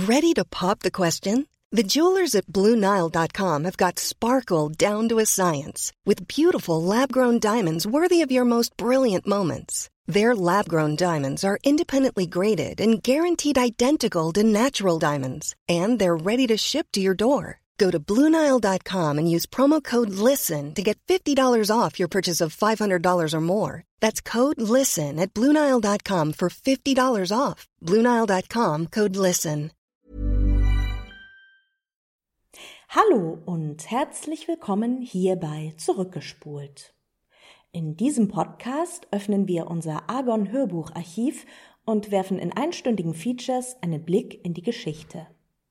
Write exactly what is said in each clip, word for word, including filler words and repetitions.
Ready to pop the question? The jewelers at Blue Nile dot com have got sparkle down to a science with beautiful lab-grown diamonds worthy of your most brilliant moments. Their lab-grown diamonds are independently graded and guaranteed identical to natural diamonds, and they're ready to ship to your door. Go to Blue Nile dot com and use promo code LISTEN to get fifty dollars off your purchase of five hundred dollars or more. That's code LISTEN at Blue Nile dot com for fifty dollars off. Blue Nile dot com, code LISTEN. Hallo und herzlich willkommen hier bei Zurückgespult. In diesem Podcast öffnen wir unser Argon-Hörbucharchiv und werfen in einstündigen Features einen Blick in die Geschichte.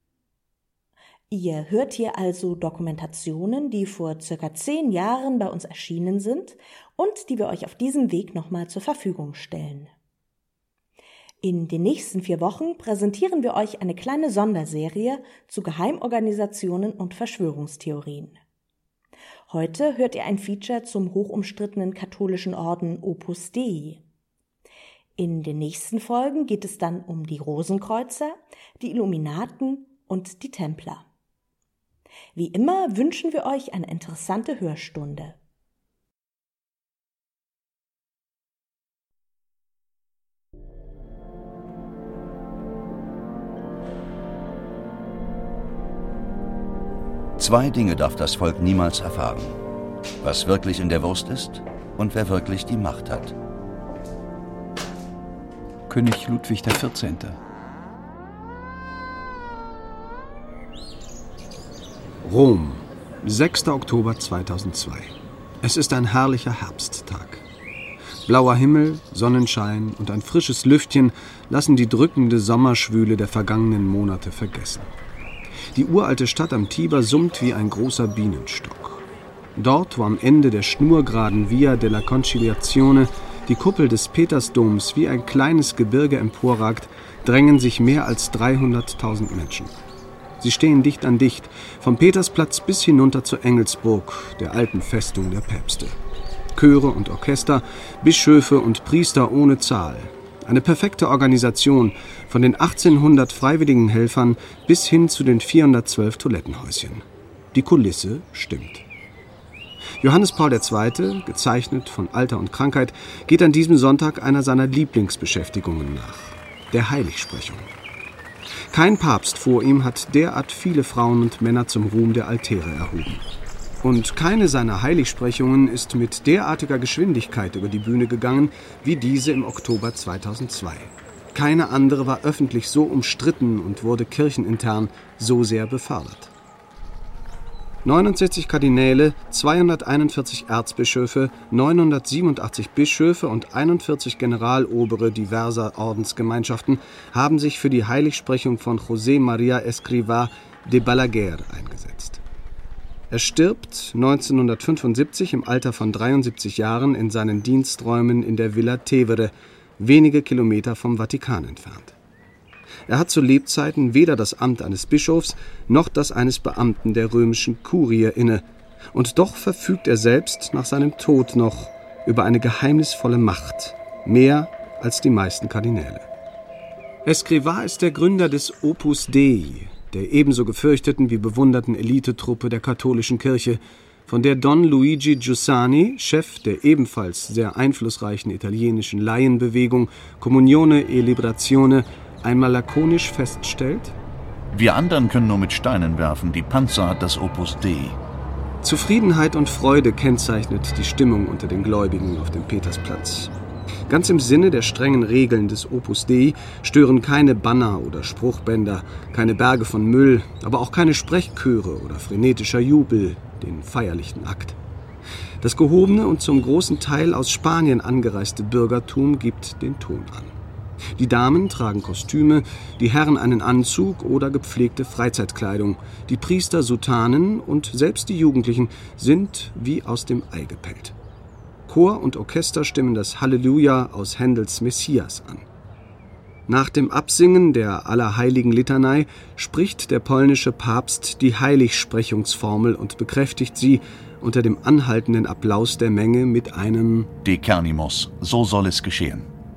Ihr hört hier also Dokumentationen, die vor circa zehn Jahren bei uns erschienen sind und die wir euch auf diesem Weg nochmal zur Verfügung stellen. In den nächsten vier Wochen präsentieren wir euch eine kleine Sonderserie zu Geheimorganisationen und Verschwörungstheorien. Heute hört ihr ein Feature zum hochumstrittenen katholischen Orden Opus Dei. In den nächsten Folgen geht es dann um die Rosenkreuzer, die Illuminaten und die Templer. Wie immer wünschen wir euch eine interessante Hörstunde. Zwei Dinge darf das Volk niemals erfahren: was wirklich in der Wurst ist und wer wirklich die Macht hat. König Ludwig der vierzehnte. Rom, sechster Oktober zweitausendzwei. Es ist ein herrlicher Herbsttag. Blauer Himmel, Sonnenschein und ein frisches Lüftchen lassen die drückende Sommerschwüle der vergangenen Monate vergessen. Die uralte Stadt am Tiber summt wie ein großer Bienenstock. Dort, wo am Ende der schnurgeraden Via della Conciliazione die Kuppel des Petersdoms wie ein kleines Gebirge emporragt, drängen sich mehr als dreihunderttausend Menschen. Sie stehen dicht an dicht, vom Petersplatz bis hinunter zur Engelsburg, der alten Festung der Päpste. Chöre und Orchester, Bischöfe und Priester ohne Zahl. Eine perfekte Organisation, von den achtzehnhundert freiwilligen Helfern bis hin zu den vierhundertzwölf Toilettenhäuschen. Die Kulisse stimmt. Johannes Paul der Zweite, gezeichnet von Alter und Krankheit, geht an diesem Sonntag einer seiner Lieblingsbeschäftigungen nach: der Heiligsprechung. Kein Papst vor ihm hat derart viele Frauen und Männer zum Ruhm der Altäre erhoben. Und keine seiner Heiligsprechungen ist mit derartiger Geschwindigkeit über die Bühne gegangen wie diese im Oktober zweitausendzwei. Keine andere war öffentlich so umstritten und wurde kirchenintern so sehr befördert. neunundsechzig Kardinäle, zweihunderteinundvierzig Erzbischöfe, neunhundertsiebenundachtzig Bischöfe und einundvierzig Generalobere diverser Ordensgemeinschaften haben sich für die Heiligsprechung von José María Escrivá de Balaguer eingesetzt. Er stirbt neunzehnhundertfünfundsiebzig im Alter von dreiundsiebzig Jahren in seinen Diensträumen in der Villa Tevere, wenige Kilometer vom Vatikan entfernt. Er hat zu Lebzeiten weder das Amt eines Bischofs noch das eines Beamten der römischen Kurie inne, und doch verfügt er selbst nach seinem Tod noch über eine geheimnisvolle Macht, mehr als die meisten Kardinäle. Escrivá ist der Gründer des Opus Dei, der ebenso gefürchteten wie bewunderten Elitetruppe der katholischen Kirche, von der Don Luigi Giussani, Chef der ebenfalls sehr einflussreichen italienischen Laienbewegung Comunione e Liberazione, einmal lakonisch feststellt: Wir anderen können nur mit Steinen werfen, die Panzer hat das Opus Dei. Zufriedenheit und Freude kennzeichnet die Stimmung unter den Gläubigen auf dem Petersplatz. Ganz im Sinne der strengen Regeln des Opus Dei stören keine Banner oder Spruchbänder, keine Berge von Müll, aber auch keine Sprechchöre oder frenetischer Jubel den feierlichen Akt. Das gehobene und zum großen Teil aus Spanien angereiste Bürgertum gibt den Ton an. Die Damen tragen Kostüme, die Herren einen Anzug oder gepflegte Freizeitkleidung, die Priester Soutanen und selbst die Jugendlichen sind wie aus dem Ei gepellt. Chor und Orchester stimmen das Halleluja aus Händels Messias an. Nach dem Absingen der Allerheiligen-Litanei spricht der polnische Papst die Heiligsprechungsformel und bekräftigt sie unter dem anhaltenden Applaus der Menge mit einem Decernimos, so soll es geschehen.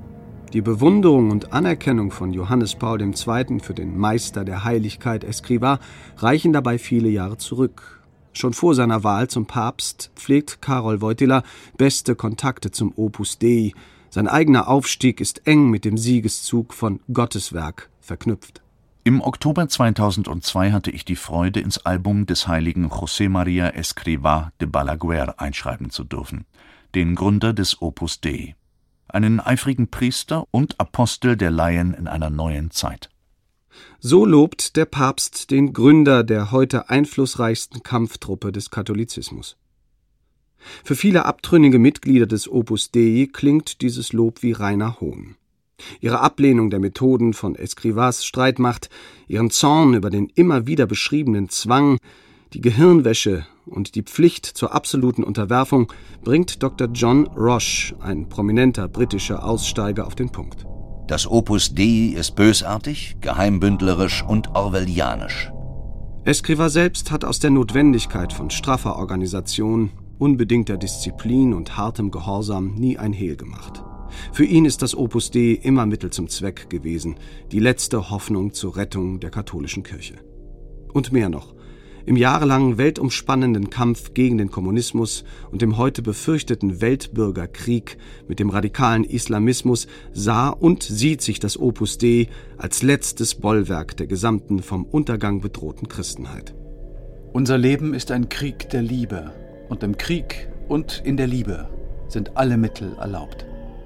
Die Bewunderung und Anerkennung von Johannes Paul der Zweite. Für den Meister der Heiligkeit Escrivá reichen dabei viele Jahre zurück. Schon vor seiner Wahl zum Papst pflegt Karol Wojtyła beste Kontakte zum Opus Dei. Sein eigener Aufstieg ist eng mit dem Siegeszug von Gotteswerk verknüpft. Im Oktober zweitausendzwei hatte ich die Freude, ins Album des heiligen José María Escrivá de Balaguer einschreiben zu dürfen, den Gründer des Opus Dei, einen eifrigen Priester und Apostel der Laien in einer neuen Zeit. So lobt der Papst den Gründer der heute einflussreichsten Kampftruppe des Katholizismus. Für viele abtrünnige Mitglieder des Opus Dei klingt dieses Lob wie reiner Hohn. Ihre Ablehnung der Methoden von Escrivás Streitmacht, ihren Zorn über den immer wieder beschriebenen Zwang, die Gehirnwäsche und die Pflicht zur absoluten Unterwerfung bringt Doktor John Roche, ein prominenter britischer Aussteiger, auf den Punkt. Das Opus Dei ist bösartig, geheimbündlerisch und orwellianisch. Escrivá selbst hat aus der Notwendigkeit von straffer Organisation, unbedingter Disziplin und hartem Gehorsam nie ein Hehl gemacht. Für ihn ist das Opus Dei immer Mittel zum Zweck gewesen, die letzte Hoffnung zur Rettung der katholischen Kirche. Und mehr noch. Im jahrelangen weltumspannenden Kampf gegen den Kommunismus und dem heute befürchteten Weltbürgerkrieg mit dem radikalen Islamismus sah und sieht sich das Opus Dei als letztes Bollwerk der gesamten vom Untergang bedrohten Christenheit. Unser Leben ist ein Krieg der Liebe, und im Krieg und in der Liebe sind alle Mittel erlaubt.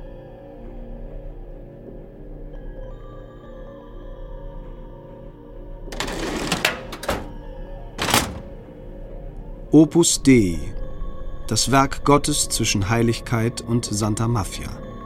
Opus Dei, das Werk Gottes zwischen Heiligkeit und Santa Mafia.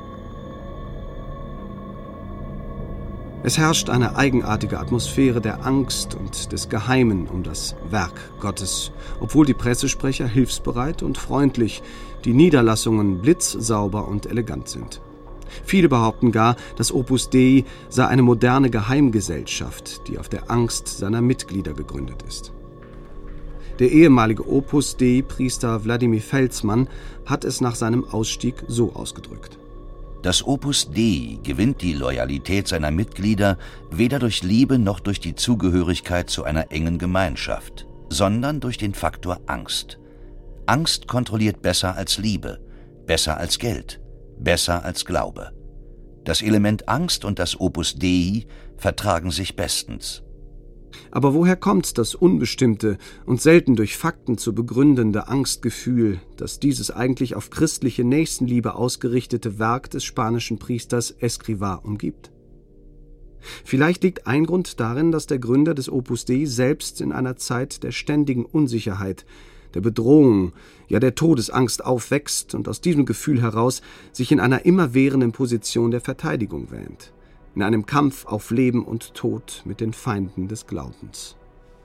Es herrscht eine eigenartige Atmosphäre der Angst und des Geheimen um das Werk Gottes, obwohl die Pressesprecher hilfsbereit und freundlich, die Niederlassungen blitzsauber und elegant sind. Viele behaupten gar, das Opus Dei sei eine moderne Geheimgesellschaft, die auf der Angst seiner Mitglieder gegründet ist. Der ehemalige Opus Dei-Priester Wladimir Felsmann hat es nach seinem Ausstieg so ausgedrückt. Das Opus Dei gewinnt die Loyalität seiner Mitglieder weder durch Liebe noch durch die Zugehörigkeit zu einer engen Gemeinschaft, sondern durch den Faktor Angst. Angst kontrolliert besser als Liebe, besser als Geld, besser als Glaube. Das Element Angst und das Opus Dei vertragen sich bestens. Aber woher kommt das unbestimmte und selten durch Fakten zu begründende Angstgefühl, das dieses eigentlich auf christliche Nächstenliebe ausgerichtete Werk des spanischen Priesters Escrivá umgibt? Vielleicht liegt ein Grund darin, dass der Gründer des Opus Dei selbst in einer Zeit der ständigen Unsicherheit, der Bedrohung, ja der Todesangst aufwächst und aus diesem Gefühl heraus sich in einer immerwährenden Position der Verteidigung wähnt. In einem Kampf auf Leben und Tod mit den Feinden des Glaubens.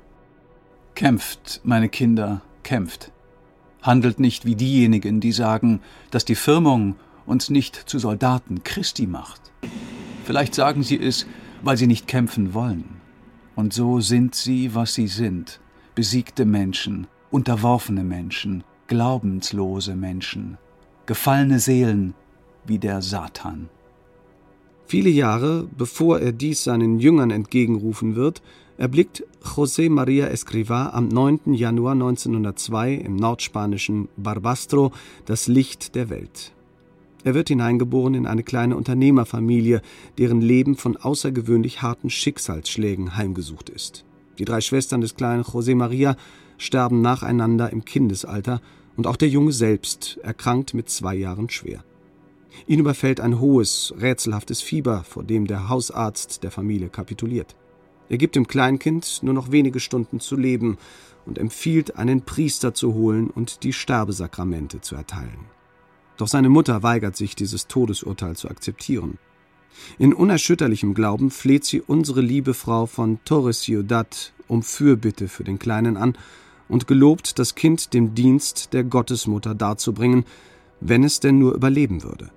Kämpft, meine Kinder, kämpft. Handelt nicht wie diejenigen, die sagen, dass die Firmung uns nicht zu Soldaten Christi macht. Vielleicht sagen sie es, weil sie nicht kämpfen wollen. Und so sind sie, was sie sind. Besiegte Menschen, unterworfene Menschen, glaubenslose Menschen, gefallene Seelen wie der Satan. Viele Jahre, bevor er dies seinen Jüngern entgegenrufen wird, erblickt José María Escrivá am neunten Januar neunzehnhundertzwei im nordspanischen Barbastro das Licht der Welt. Er wird hineingeboren in eine kleine Unternehmerfamilie, deren Leben von außergewöhnlich harten Schicksalsschlägen heimgesucht ist. Die drei Schwestern des kleinen José María sterben nacheinander im Kindesalter und auch der Junge selbst erkrankt mit zwei Jahren schwer. Ihn überfällt ein hohes, rätselhaftes Fieber, vor dem der Hausarzt der Familie kapituliert. Er gibt dem Kleinkind nur noch wenige Stunden zu leben und empfiehlt, einen Priester zu holen und die Sterbesakramente zu erteilen. Doch seine Mutter weigert sich, dieses Todesurteil zu akzeptieren. In unerschütterlichem Glauben fleht sie unsere liebe Frau von Torres Ciudad um Fürbitte für den Kleinen an und gelobt, das Kind dem Dienst der Gottesmutter darzubringen, wenn es denn nur überleben würde.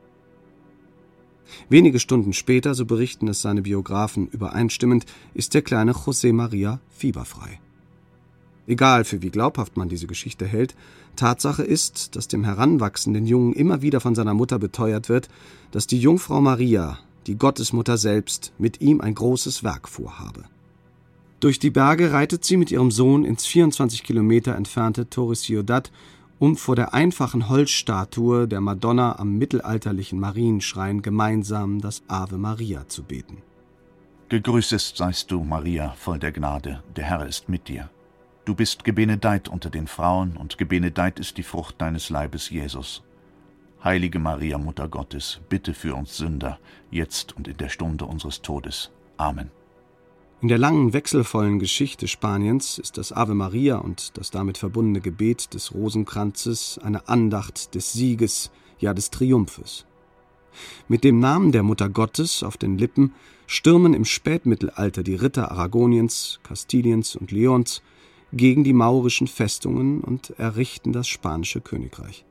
Wenige Stunden später, so berichten es seine Biografen übereinstimmend, ist der kleine José María fieberfrei. Egal, für wie glaubhaft man diese Geschichte hält, Tatsache ist, dass dem heranwachsenden Jungen immer wieder von seiner Mutter beteuert wird, dass die Jungfrau Maria, die Gottesmutter selbst, mit ihm ein großes Werk vorhabe. Durch die Berge reitet sie mit ihrem Sohn ins vierundzwanzig Kilometer entfernte Torre Ciudad, um vor der einfachen Holzstatue der Madonna am mittelalterlichen Marienschrein gemeinsam das Ave Maria zu beten. Gegrüßet seist du, Maria, voll der Gnade, der Herr ist mit dir. Du bist gebenedeit unter den Frauen, und gebenedeit ist die Frucht deines Leibes, Jesus. Heilige Maria, Mutter Gottes, bitte für uns Sünder, jetzt und in der Stunde unseres Todes. Amen. In der langen, wechselvollen Geschichte Spaniens ist das Ave Maria und das damit verbundene Gebet des Rosenkranzes eine Andacht des Sieges, ja des Triumphes. Mit dem Namen der Mutter Gottes auf den Lippen stürmen im Spätmittelalter die Ritter Aragoniens, Kastiliens und Leons gegen die maurischen Festungen und errichten das spanische Königreich.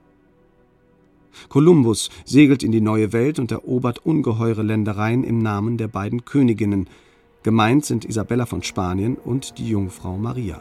Kolumbus segelt in die neue Welt und erobert ungeheure Ländereien im Namen der beiden Königinnen. Gemeint sind Isabella von Spanien und die Jungfrau Maria.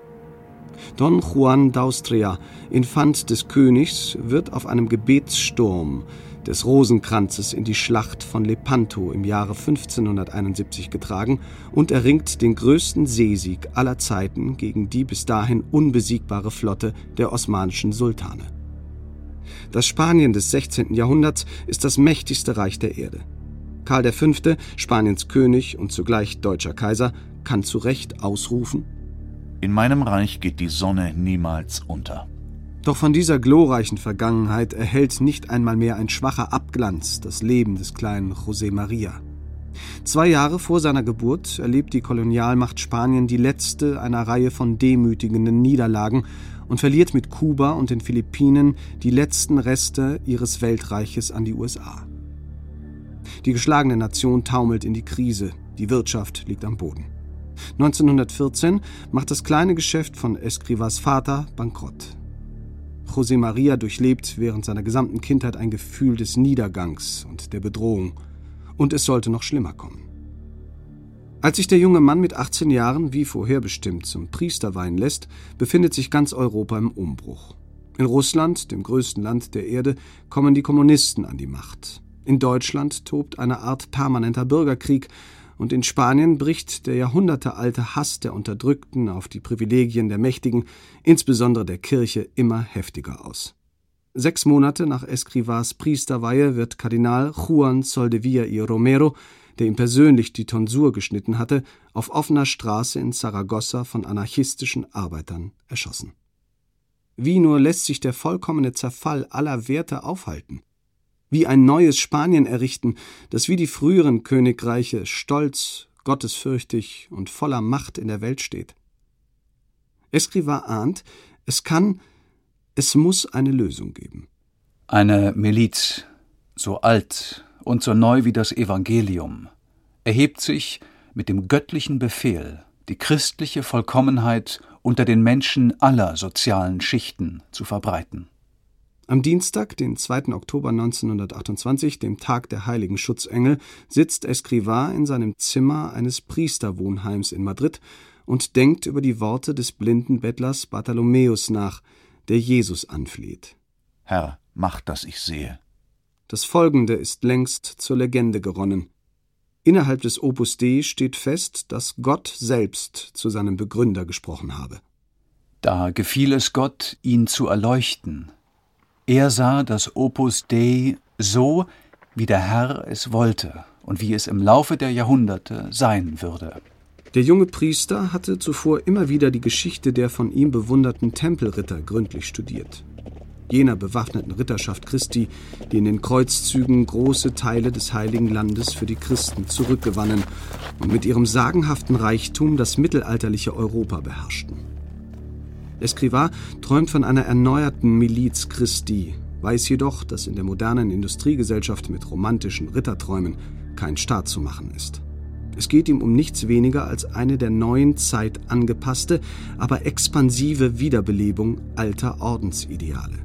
Don Juan d'Austria, Infant des Königs, wird auf einem Gebetssturm des Rosenkranzes in die Schlacht von Lepanto im Jahre fünfzehnhunderteinundsiebzig getragen und erringt den größten Seesieg aller Zeiten gegen die bis dahin unbesiegbare Flotte der osmanischen Sultane. Das Spanien des sechzehnten Jahrhunderts ist das mächtigste Reich der Erde. Karl der Fünfte, Spaniens König und zugleich deutscher Kaiser, kann zu Recht ausrufen: In meinem Reich geht die Sonne niemals unter. Doch von dieser glorreichen Vergangenheit erhält nicht einmal mehr ein schwacher Abglanz das Leben des kleinen José Maria. Zwei Jahre vor seiner Geburt erlebt die Kolonialmacht Spanien die letzte einer Reihe von demütigenden Niederlagen und verliert mit Kuba und den Philippinen die letzten Reste ihres Weltreiches an die U S A. Die geschlagene Nation taumelt in die Krise, die Wirtschaft liegt am Boden. neunzehnhundertvierzehn macht das kleine Geschäft von Escrivás Vater bankrott. José Maria durchlebt während seiner gesamten Kindheit ein Gefühl des Niedergangs und der Bedrohung. Und es sollte noch schlimmer kommen. Als sich der junge Mann mit achtzehn Jahren, wie vorherbestimmt, zum Priester weihen lässt, befindet sich ganz Europa im Umbruch. In Russland, dem größten Land der Erde, kommen die Kommunisten an die Macht. In Deutschland tobt eine Art permanenter Bürgerkrieg, und in Spanien bricht der jahrhundertealte Hass der Unterdrückten auf die Privilegien der Mächtigen, insbesondere der Kirche, immer heftiger aus. Sechs Monate nach Escrivás Priesterweihe wird Kardinal Juan Soldevilla y Romero, der ihm persönlich die Tonsur geschnitten hatte, auf offener Straße in Saragossa von anarchistischen Arbeitern erschossen. Wie nur lässt sich der vollkommene Zerfall aller Werte aufhalten? Wie ein neues Spanien errichten, das wie die früheren Königreiche stolz, gottesfürchtig und voller Macht in der Welt steht? Escrivá ahnt, es kann, es muss eine Lösung geben. Eine Miliz, so alt und so neu wie das Evangelium, erhebt sich mit dem göttlichen Befehl, die christliche Vollkommenheit unter den Menschen aller sozialen Schichten zu verbreiten. Am Dienstag, den zweiten Oktober neunzehnhundertachtundzwanzig, dem Tag der heiligen Schutzengel, sitzt Escrivá in seinem Zimmer eines Priesterwohnheims in Madrid und denkt über die Worte des blinden Bettlers Bartholomäus nach, der Jesus anfleht. Herr, mach, dass ich sehe. Das Folgende ist längst zur Legende geronnen. Innerhalb des Opus Dei steht fest, dass Gott selbst zu seinem Begründer gesprochen habe. Da gefiel es Gott, ihn zu erleuchten. Er sah das Opus Dei so, wie der Herr es wollte und wie es im Laufe der Jahrhunderte sein würde. Der junge Priester hatte zuvor immer wieder die Geschichte der von ihm bewunderten Tempelritter gründlich studiert. Jener bewaffneten Ritterschaft Christi, die in den Kreuzzügen große Teile des Heiligen Landes für die Christen zurückgewannen und mit ihrem sagenhaften Reichtum das mittelalterliche Europa beherrschten. Escrivá träumt von einer erneuerten Miliz Christi, weiß jedoch, dass in der modernen Industriegesellschaft mit romantischen Ritterträumen kein Staat zu machen ist. Es geht ihm um nichts weniger als eine der neuen Zeit angepasste, aber expansive Wiederbelebung alter Ordensideale.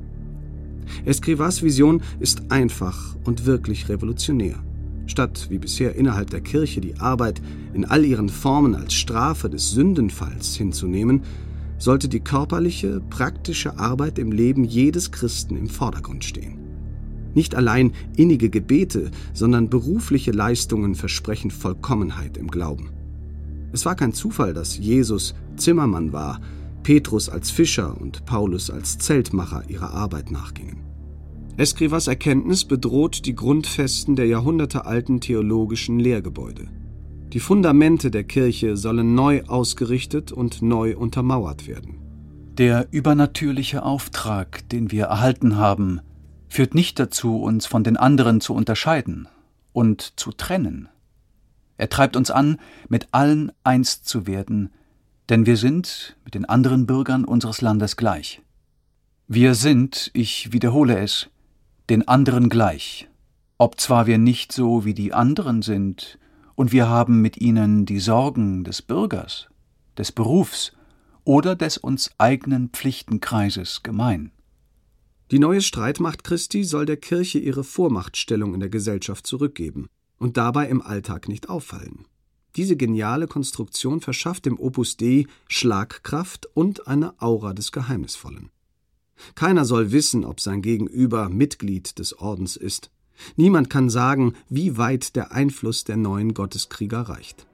Escrivás Vision ist einfach und wirklich revolutionär. Statt wie bisher innerhalb der Kirche die Arbeit in all ihren Formen als Strafe des Sündenfalls hinzunehmen, sollte die körperliche, praktische Arbeit im Leben jedes Christen im Vordergrund stehen. Nicht allein innige Gebete, sondern berufliche Leistungen versprechen Vollkommenheit im Glauben. Es war kein Zufall, dass Jesus Zimmermann war, Petrus als Fischer und Paulus als Zeltmacher ihrer Arbeit nachgingen. Escrivas Erkenntnis bedroht die Grundfesten der jahrhundertealten theologischen Lehrgebäude. Die Fundamente der Kirche sollen neu ausgerichtet und neu untermauert werden. Der übernatürliche Auftrag, den wir erhalten haben, führt nicht dazu, uns von den anderen zu unterscheiden und zu trennen. Er treibt uns an, mit allen eins zu werden, denn wir sind mit den anderen Bürgern unseres Landes gleich. Wir sind, ich wiederhole es, den anderen gleich, obzwar wir nicht so wie die anderen sind, und wir haben mit ihnen die Sorgen des Bürgers, des Berufs oder des uns eigenen Pflichtenkreises gemein. Die neue Streitmacht Christi soll der Kirche ihre Vormachtstellung in der Gesellschaft zurückgeben und dabei im Alltag nicht auffallen. Diese geniale Konstruktion verschafft dem Opus Dei Schlagkraft und eine Aura des Geheimnisvollen. Keiner soll wissen, ob sein Gegenüber Mitglied des Ordens ist. Niemand kann sagen, wie weit der Einfluss der neuen Gotteskrieger reicht.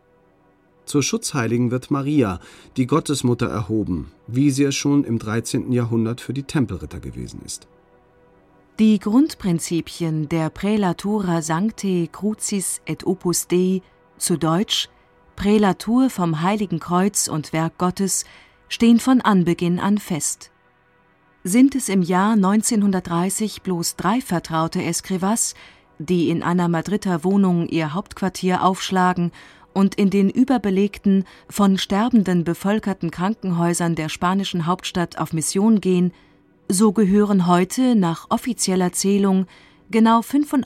Zur Schutzheiligen wird Maria, die Gottesmutter, erhoben, wie sie es schon im dreizehnten Jahrhundert für die Tempelritter gewesen ist. Die Grundprinzipien der Praelatura Sanctae Crucis et Opus Dei, zu Deutsch Prälatur vom Heiligen Kreuz und Werk Gottes, stehen von Anbeginn an fest. Sind es im Jahr neunzehnhundertdreißig bloß drei vertraute Escrivas, die in einer Madrider Wohnung ihr Hauptquartier aufschlagen und in den überbelegten, von Sterbenden bevölkerten Krankenhäusern der spanischen Hauptstadt auf Mission gehen, so gehören heute nach offizieller Zählung genau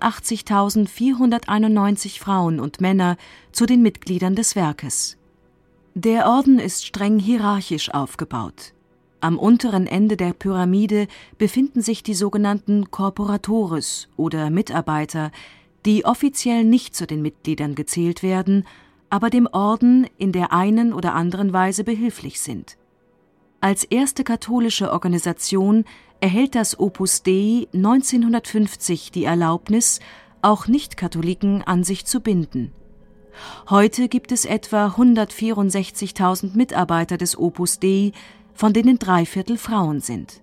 fünfundachtzigtausendvierhunderteinundneunzig Frauen und Männer zu den Mitgliedern des Werkes. Der Orden ist streng hierarchisch aufgebaut. Am unteren Ende der Pyramide befinden sich die sogenannten Corporatores oder Mitarbeiter, die offiziell nicht zu den Mitgliedern gezählt werden, aber dem Orden in der einen oder anderen Weise behilflich sind. Als erste katholische Organisation erhält das Opus Dei neunzehnhundertfünfzig die Erlaubnis, auch Nicht-Katholiken an sich zu binden. Heute gibt es etwa hundertvierundsechzigtausend Mitarbeiter des Opus Dei, von denen drei Viertel Frauen sind.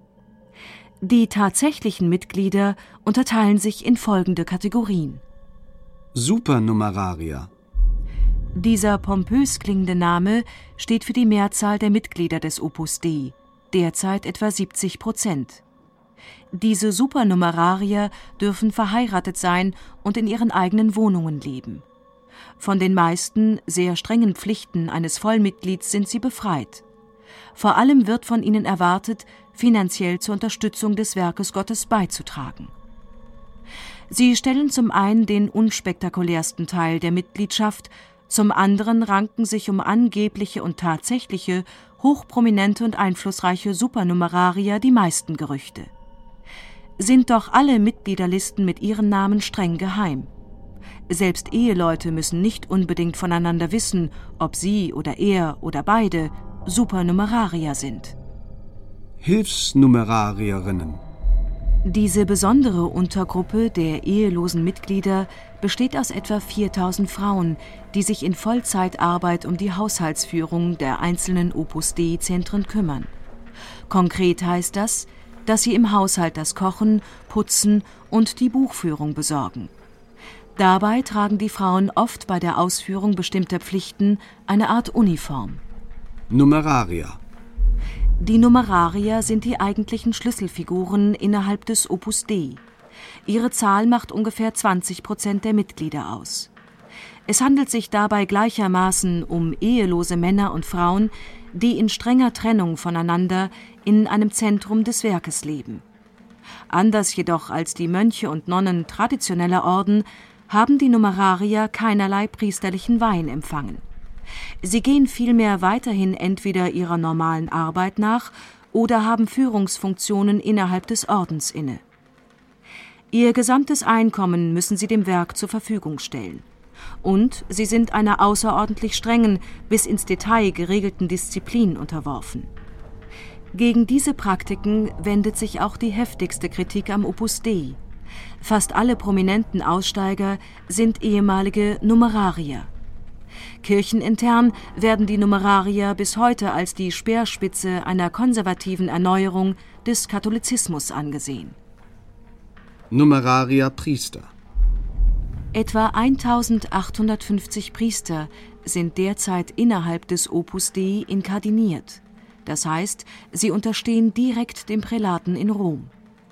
Die tatsächlichen Mitglieder unterteilen sich in folgende Kategorien. Supernumerarier. Dieser pompös klingende Name steht für die Mehrzahl der Mitglieder des Opus Dei, derzeit etwa siebzig Prozent. Diese Supernumerarier dürfen verheiratet sein und in ihren eigenen Wohnungen leben. Von den meisten sehr strengen Pflichten eines Vollmitglieds sind sie befreit. Vor allem wird von ihnen erwartet, finanziell zur Unterstützung des Werkes Gottes beizutragen. Sie stellen zum einen den unspektakulärsten Teil der Mitgliedschaft, zum anderen ranken sich um angebliche und tatsächliche, hochprominente und einflussreiche Supernumerarier die meisten Gerüchte. Sind doch alle Mitgliederlisten mit ihren Namen streng geheim. Selbst Eheleute müssen nicht unbedingt voneinander wissen, ob sie oder er oder beide Supernumerarier sind. Hilfsnumerarierinnen. Diese besondere Untergruppe der ehelosen Mitglieder besteht aus etwa viertausend Frauen, die sich in Vollzeitarbeit um die Haushaltsführung der einzelnen Opus Dei-Zentren kümmern. Konkret heißt das, dass sie im Haushalt das Kochen, Putzen und die Buchführung besorgen. Dabei tragen die Frauen oft bei der Ausführung bestimmter Pflichten eine Art Uniform. Numerarier. Die Numerarier sind die eigentlichen Schlüsselfiguren innerhalb des Opus Dei. Ihre Zahl macht ungefähr zwanzig Prozent der Mitglieder aus. Es handelt sich dabei gleichermaßen um ehelose Männer und Frauen, die in strenger Trennung voneinander in einem Zentrum des Werkes leben. Anders jedoch als die Mönche und Nonnen traditioneller Orden haben die Numerarier keinerlei priesterlichen Weihen empfangen. Sie gehen vielmehr weiterhin entweder ihrer normalen Arbeit nach oder haben Führungsfunktionen innerhalb des Ordens inne. Ihr gesamtes Einkommen müssen sie dem Werk zur Verfügung stellen. Und sie sind einer außerordentlich strengen, bis ins Detail geregelten Disziplin unterworfen. Gegen diese Praktiken wendet sich auch die heftigste Kritik am Opus Dei. Fast alle prominenten Aussteiger sind ehemalige Numerarier. Kirchenintern werden die Numerarier bis heute als die Speerspitze einer konservativen Erneuerung des Katholizismus angesehen. Numerarier Priester. Etwa eintausendachthundertfünfzig Priester sind derzeit innerhalb des Opus Dei inkardiniert. Das heißt, sie unterstehen direkt dem Prälaten in Rom.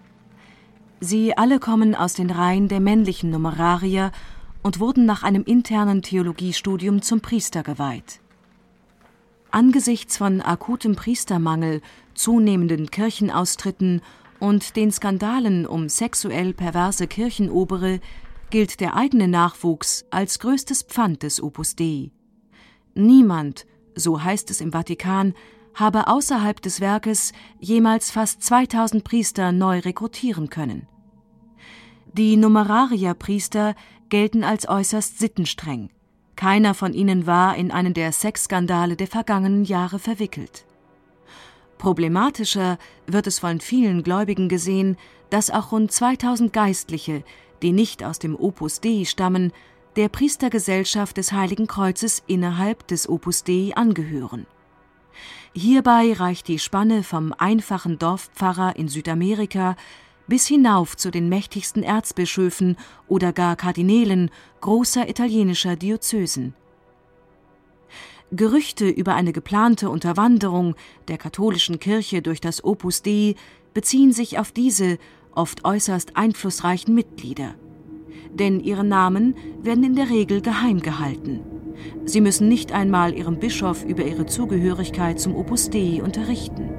Sie alle kommen aus den Reihen der männlichen Numerarier und wurden nach einem internen Theologiestudium zum Priester geweiht. Angesichts von akutem Priestermangel, zunehmenden Kirchenaustritten und den Skandalen um sexuell perverse Kirchenobere gilt der eigene Nachwuchs als größtes Pfand des Opus Dei. Niemand, so heißt es im Vatikan, habe außerhalb des Werkes jemals fast zweitausend Priester neu rekrutieren können. Die Numerarierpriester gelten als äußerst sittenstreng. Keiner von ihnen war in einen der Sexskandale der vergangenen Jahre verwickelt. Problematischer wird es von vielen Gläubigen gesehen, dass auch rund zweitausend Geistliche, die nicht aus dem Opus Dei stammen, der Priestergesellschaft des Heiligen Kreuzes innerhalb des Opus Dei angehören. Hierbei reicht die Spanne vom einfachen Dorfpfarrer in Südamerika bis hinauf zu den mächtigsten Erzbischöfen oder gar Kardinälen großer italienischer Diözesen. Gerüchte über eine geplante Unterwanderung der katholischen Kirche durch das Opus Dei beziehen sich auf diese oft äußerst einflussreichen Mitglieder. Denn ihre Namen werden in der Regel geheim gehalten. Sie müssen nicht einmal ihrem Bischof über ihre Zugehörigkeit zum Opus Dei unterrichten.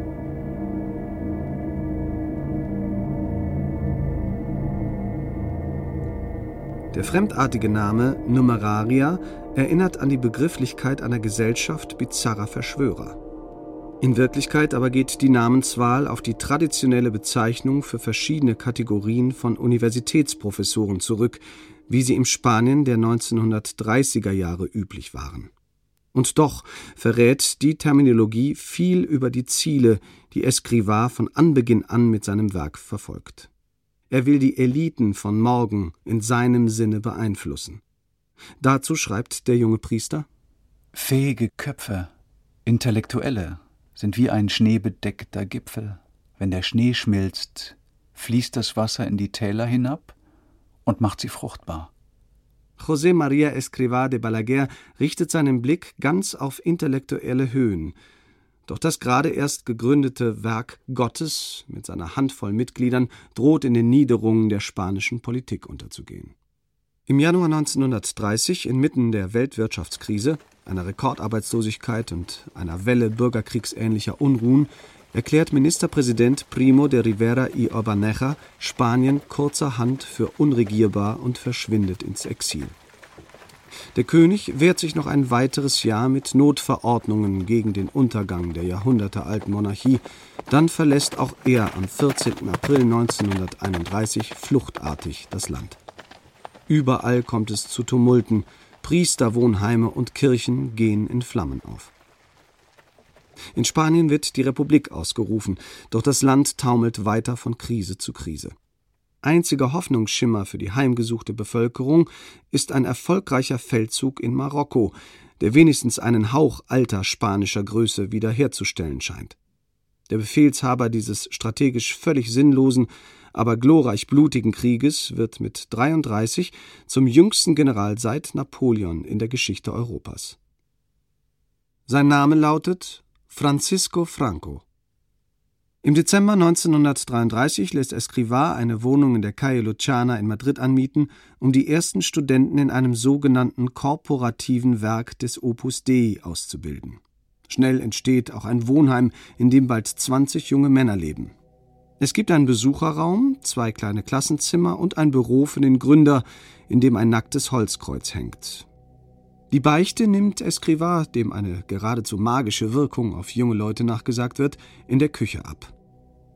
Der fremdartige Name Numeraria erinnert an die Begrifflichkeit einer Gesellschaft bizarrer Verschwörer. In Wirklichkeit aber geht die Namenswahl auf die traditionelle Bezeichnung für verschiedene Kategorien von Universitätsprofessoren zurück, wie sie im Spanien der neunzehnhundertdreißiger Jahre üblich waren. Und doch verrät die Terminologie viel über die Ziele, die Escrivá von Anbeginn an mit seinem Werk verfolgt. Er will die Eliten von morgen in seinem Sinne beeinflussen. Dazu schreibt der junge Priester: Fähige Köpfe, Intellektuelle sind wie ein schneebedeckter Gipfel. Wenn der Schnee schmilzt, fließt das Wasser in die Täler hinab und macht sie fruchtbar. José María Escrivá de Balaguer richtet seinen Blick ganz auf intellektuelle Höhen. Doch das gerade erst gegründete Werk Gottes mit seiner Handvoll Mitgliedern droht in den Niederungen der spanischen Politik unterzugehen. Im Januar neunzehnhundertdreißig, inmitten der Weltwirtschaftskrise, einer Rekordarbeitslosigkeit und einer Welle bürgerkriegsähnlicher Unruhen, erklärt Ministerpräsident Primo de Rivera y Urbaneja Spanien kurzerhand für unregierbar und verschwindet ins Exil. Der König wehrt sich noch ein weiteres Jahr mit Notverordnungen gegen den Untergang der jahrhundertealten Monarchie. Dann verlässt auch er am vierzehnten April neunzehnhunderteinunddreißig fluchtartig das Land. Überall kommt es zu Tumulten, Priesterwohnheime und Kirchen gehen in Flammen auf. In Spanien wird die Republik ausgerufen, doch das Land taumelt weiter von Krise zu Krise. Einziger Hoffnungsschimmer für die heimgesuchte Bevölkerung ist ein erfolgreicher Feldzug in Marokko, der wenigstens einen Hauch alter spanischer Größe wiederherzustellen scheint. Der Befehlshaber dieses strategisch völlig sinnlosen, aber glorreich blutigen Krieges wird mit dreiunddreißig zum jüngsten General seit Napoleon in der Geschichte Europas. Sein Name lautet Francisco Franco. Im Dezember neunzehnhundertdreiunddreißig lässt Escrivá eine Wohnung in der Calle Luciana in Madrid anmieten, um die ersten Studenten in einem sogenannten korporativen Werk des Opus Dei auszubilden. Schnell entsteht auch ein Wohnheim, in dem bald zwanzig junge Männer leben. Es gibt einen Besucherraum, zwei kleine Klassenzimmer und ein Büro für den Gründer, in dem ein nacktes Holzkreuz hängt. Die Beichte nimmt Escrivá, dem eine geradezu magische Wirkung auf junge Leute nachgesagt wird, in der Küche ab.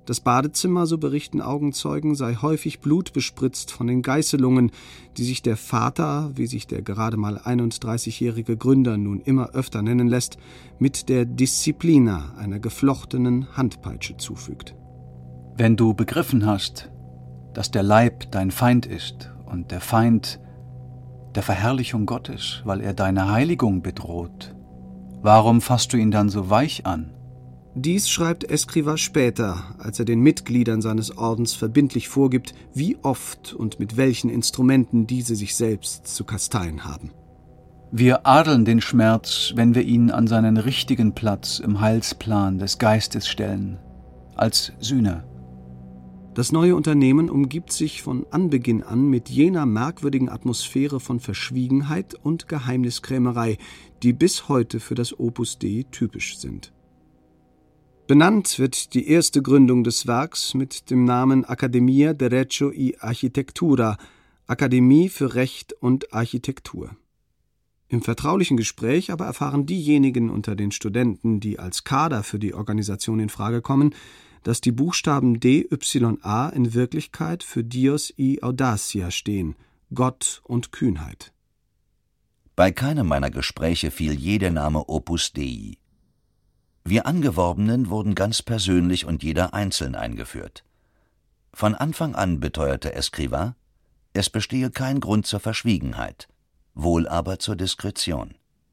Das Badezimmer, so berichten Augenzeugen, sei häufig blutbespritzt von den Geißelungen, die sich der Vater, wie sich der gerade mal einunddreißigjährige Gründer nun immer öfter nennen lässt, mit der Disziplina, einer geflochtenen Handpeitsche, zufügt. Wenn du begriffen hast, dass der Leib dein Feind ist und der Feind der Verherrlichung Gottes, weil er deine Heiligung bedroht, warum fasst du ihn dann so weich an? Dies schreibt Escrivá später, als er den Mitgliedern seines Ordens verbindlich vorgibt, wie oft und mit welchen Instrumenten diese sich selbst zu kasteien haben. Wir adeln den Schmerz, wenn wir ihn an seinen richtigen Platz im Heilsplan des Geistes stellen, als Sühne. Das neue Unternehmen umgibt sich von Anbeginn an mit jener merkwürdigen Atmosphäre von Verschwiegenheit und Geheimniskrämerei, die bis heute für das Opus Dei typisch sind. Benannt wird die erste Gründung des Werks mit dem Namen Accademia Derecho y Arquitectura, Akademie für Recht und Architektur. Im vertraulichen Gespräch aber erfahren diejenigen unter den Studenten, die als Kader für die Organisation in Frage kommen, dass die Buchstaben D Y A in Wirklichkeit für Dios y Audacia stehen, Gott und Kühnheit. Bei keinem meiner Gespräche fiel je der Name Opus Dei. Wir Angeworbenen wurden ganz persönlich und jeder einzeln eingeführt. Von Anfang an beteuerte Escrivá, es bestehe kein Grund zur Verschwiegenheit, wohl aber zur Diskretion.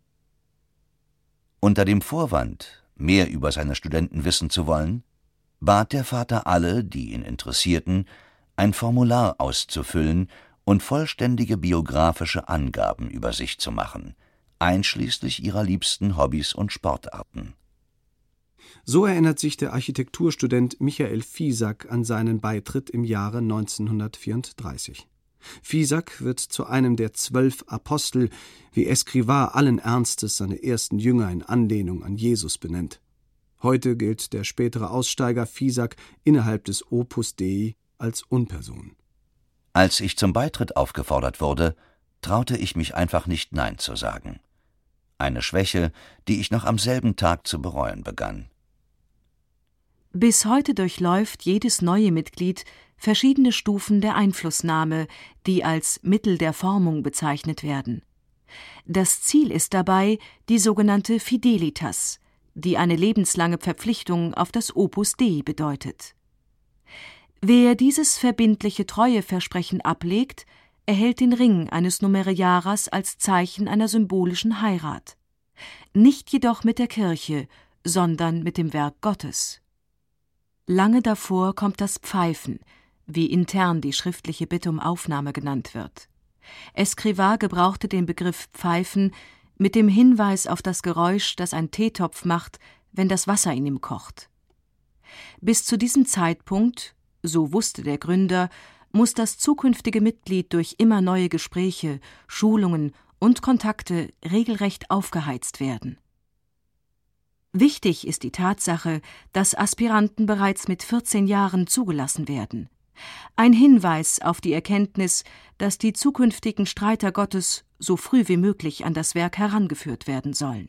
Unter dem Vorwand, mehr über seine Studenten wissen zu wollen, bat der Vater alle, die ihn interessierten, ein Formular auszufüllen und vollständige biografische Angaben über sich zu machen, einschließlich ihrer liebsten Hobbys und Sportarten. So erinnert sich der Architekturstudent Michael Fiesack an seinen Beitritt im Jahre neunzehnhundertvierunddreißig. Fiesack wird zu einem der zwölf Apostel, wie Escrivá allen Ernstes seine ersten Jünger in Anlehnung an Jesus benennt. Heute gilt der spätere Aussteiger Fiesack innerhalb des Opus Dei als Unperson. Als ich zum Beitritt aufgefordert wurde, traute ich mich einfach nicht Nein zu sagen. Eine Schwäche, die ich noch am selben Tag zu bereuen begann. Bis heute durchläuft jedes neue Mitglied verschiedene Stufen der Einflussnahme, die als Mittel der Formung bezeichnet werden. Das Ziel ist dabei die sogenannte Fidelitas, die eine lebenslange Verpflichtung auf das Opus Dei bedeutet. Wer dieses verbindliche Treueversprechen ablegt, erhält den Ring eines Numeriaras als Zeichen einer symbolischen Heirat. Nicht jedoch mit der Kirche, sondern mit dem Werk Gottes. Lange davor kommt das Pfeifen, wie intern die schriftliche Bitte um Aufnahme genannt wird. Escrivá gebrauchte den Begriff Pfeifen mit dem Hinweis auf das Geräusch, das ein Teetopf macht, wenn das Wasser in ihm kocht. Bis zu diesem Zeitpunkt, so wusste der Gründer, muss das zukünftige Mitglied durch immer neue Gespräche, Schulungen und Kontakte regelrecht aufgeheizt werden. Wichtig ist die Tatsache, dass Aspiranten bereits mit vierzehn Jahren zugelassen werden. Ein Hinweis auf die Erkenntnis, dass die zukünftigen Streiter Gottes so früh wie möglich an das Werk herangeführt werden sollen.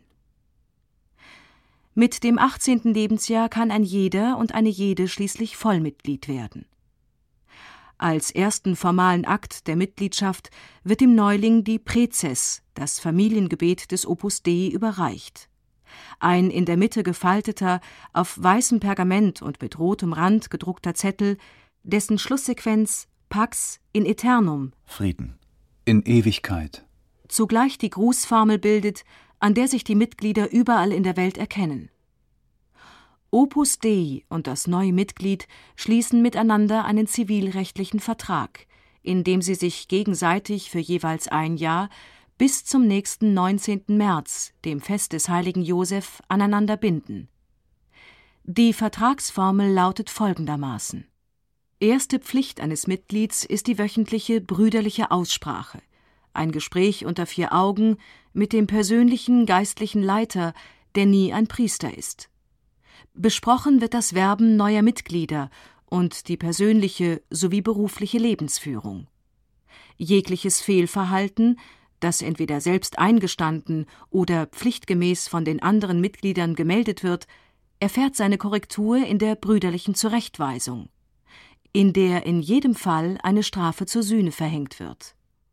Mit dem achtzehnten Lebensjahr kann ein jeder und eine jede schließlich Vollmitglied werden. Als ersten formalen Akt der Mitgliedschaft wird dem Neuling die Präzess, das Familiengebet des Opus Dei, überreicht. Ein in der Mitte gefalteter, auf weißem Pergament und mit rotem Rand gedruckter Zettel, dessen Schlusssequenz Pax in Aeternum, Frieden in Ewigkeit, zugleich die Grußformel bildet, an der sich die Mitglieder überall in der Welt erkennen. Opus Dei und das neue Mitglied schließen miteinander einen zivilrechtlichen Vertrag, in dem sie sich gegenseitig für jeweils ein Jahr bis zum nächsten neunzehnten März, dem Fest des heiligen Joseph, aneinander binden. Die Vertragsformel lautet folgendermaßen: Erste Pflicht eines Mitglieds ist die wöchentliche brüderliche Aussprache, ein Gespräch unter vier Augen mit dem persönlichen geistlichen Leiter, der nie ein Priester ist. Besprochen wird das Werben neuer Mitglieder und die persönliche sowie berufliche Lebensführung. Jegliches Fehlverhalten, das entweder selbst eingestanden oder pflichtgemäß von den anderen Mitgliedern gemeldet wird, erfährt seine Korrektur in der brüderlichen Zurechtweisung, in der in jedem Fall eine Strafe zur Sühne verhängt wird.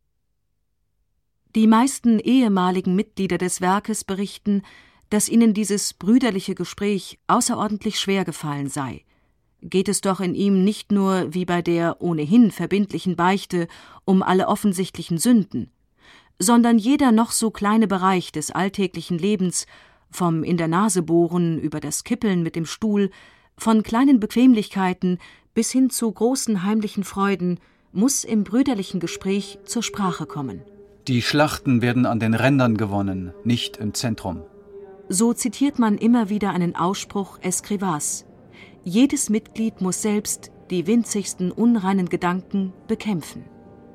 Die meisten ehemaligen Mitglieder des Werkes berichten, dass ihnen dieses brüderliche Gespräch außerordentlich schwer gefallen sei. Geht es doch in ihm nicht nur, wie bei der ohnehin verbindlichen Beichte, um alle offensichtlichen Sünden, sondern jeder noch so kleine Bereich des alltäglichen Lebens, vom in der Nase bohren über das Kippeln mit dem Stuhl, von kleinen Bequemlichkeiten bis hin zu großen heimlichen Freuden, muss im brüderlichen Gespräch zur Sprache kommen. Die Schlachten werden an den Rändern gewonnen, nicht im Zentrum. So zitiert man immer wieder einen Ausspruch Escrivás: Jedes Mitglied muss selbst die winzigsten unreinen Gedanken bekämpfen.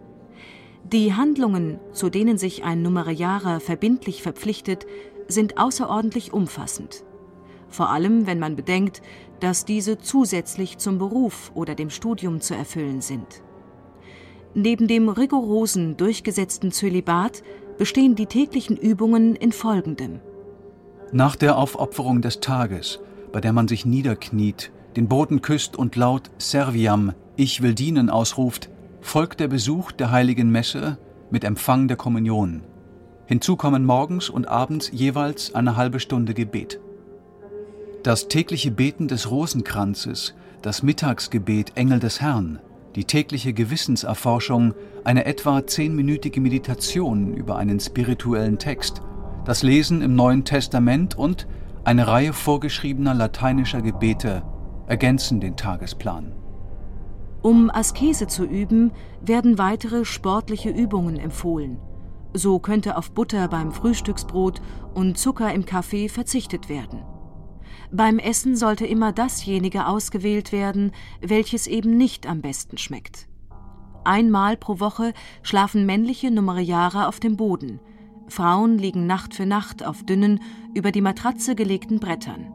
Die Handlungen, zu denen sich ein Numerariarer verbindlich verpflichtet, sind außerordentlich umfassend. Vor allem, wenn man bedenkt, dass diese zusätzlich zum Beruf oder dem Studium zu erfüllen sind. Neben dem rigorosen, durchgesetzten Zölibat bestehen die täglichen Übungen in Folgendem: Nach der Aufopferung des Tages, bei der man sich niederkniet, den Boden küsst und laut Serviam, ich will dienen, ausruft, folgt der Besuch der heiligen Messe mit Empfang der Kommunion. Hinzu kommen morgens und abends jeweils eine halbe Stunde Gebet. Das tägliche Beten des Rosenkranzes, das Mittagsgebet Engel des Herrn, die tägliche Gewissenserforschung, eine etwa zehnminütige Meditation über einen spirituellen Text, das Lesen im Neuen Testament und eine Reihe vorgeschriebener lateinischer Gebete ergänzen den Tagesplan. Um Askese zu üben, werden weitere sportliche Übungen empfohlen. So könnte auf Butter beim Frühstücksbrot und Zucker im Kaffee verzichtet werden. Beim Essen sollte immer dasjenige ausgewählt werden, welches eben nicht am besten schmeckt. Einmal pro Woche schlafen männliche Numerariarer auf dem Boden. Frauen liegen Nacht für Nacht auf dünnen, über die Matratze gelegten Brettern.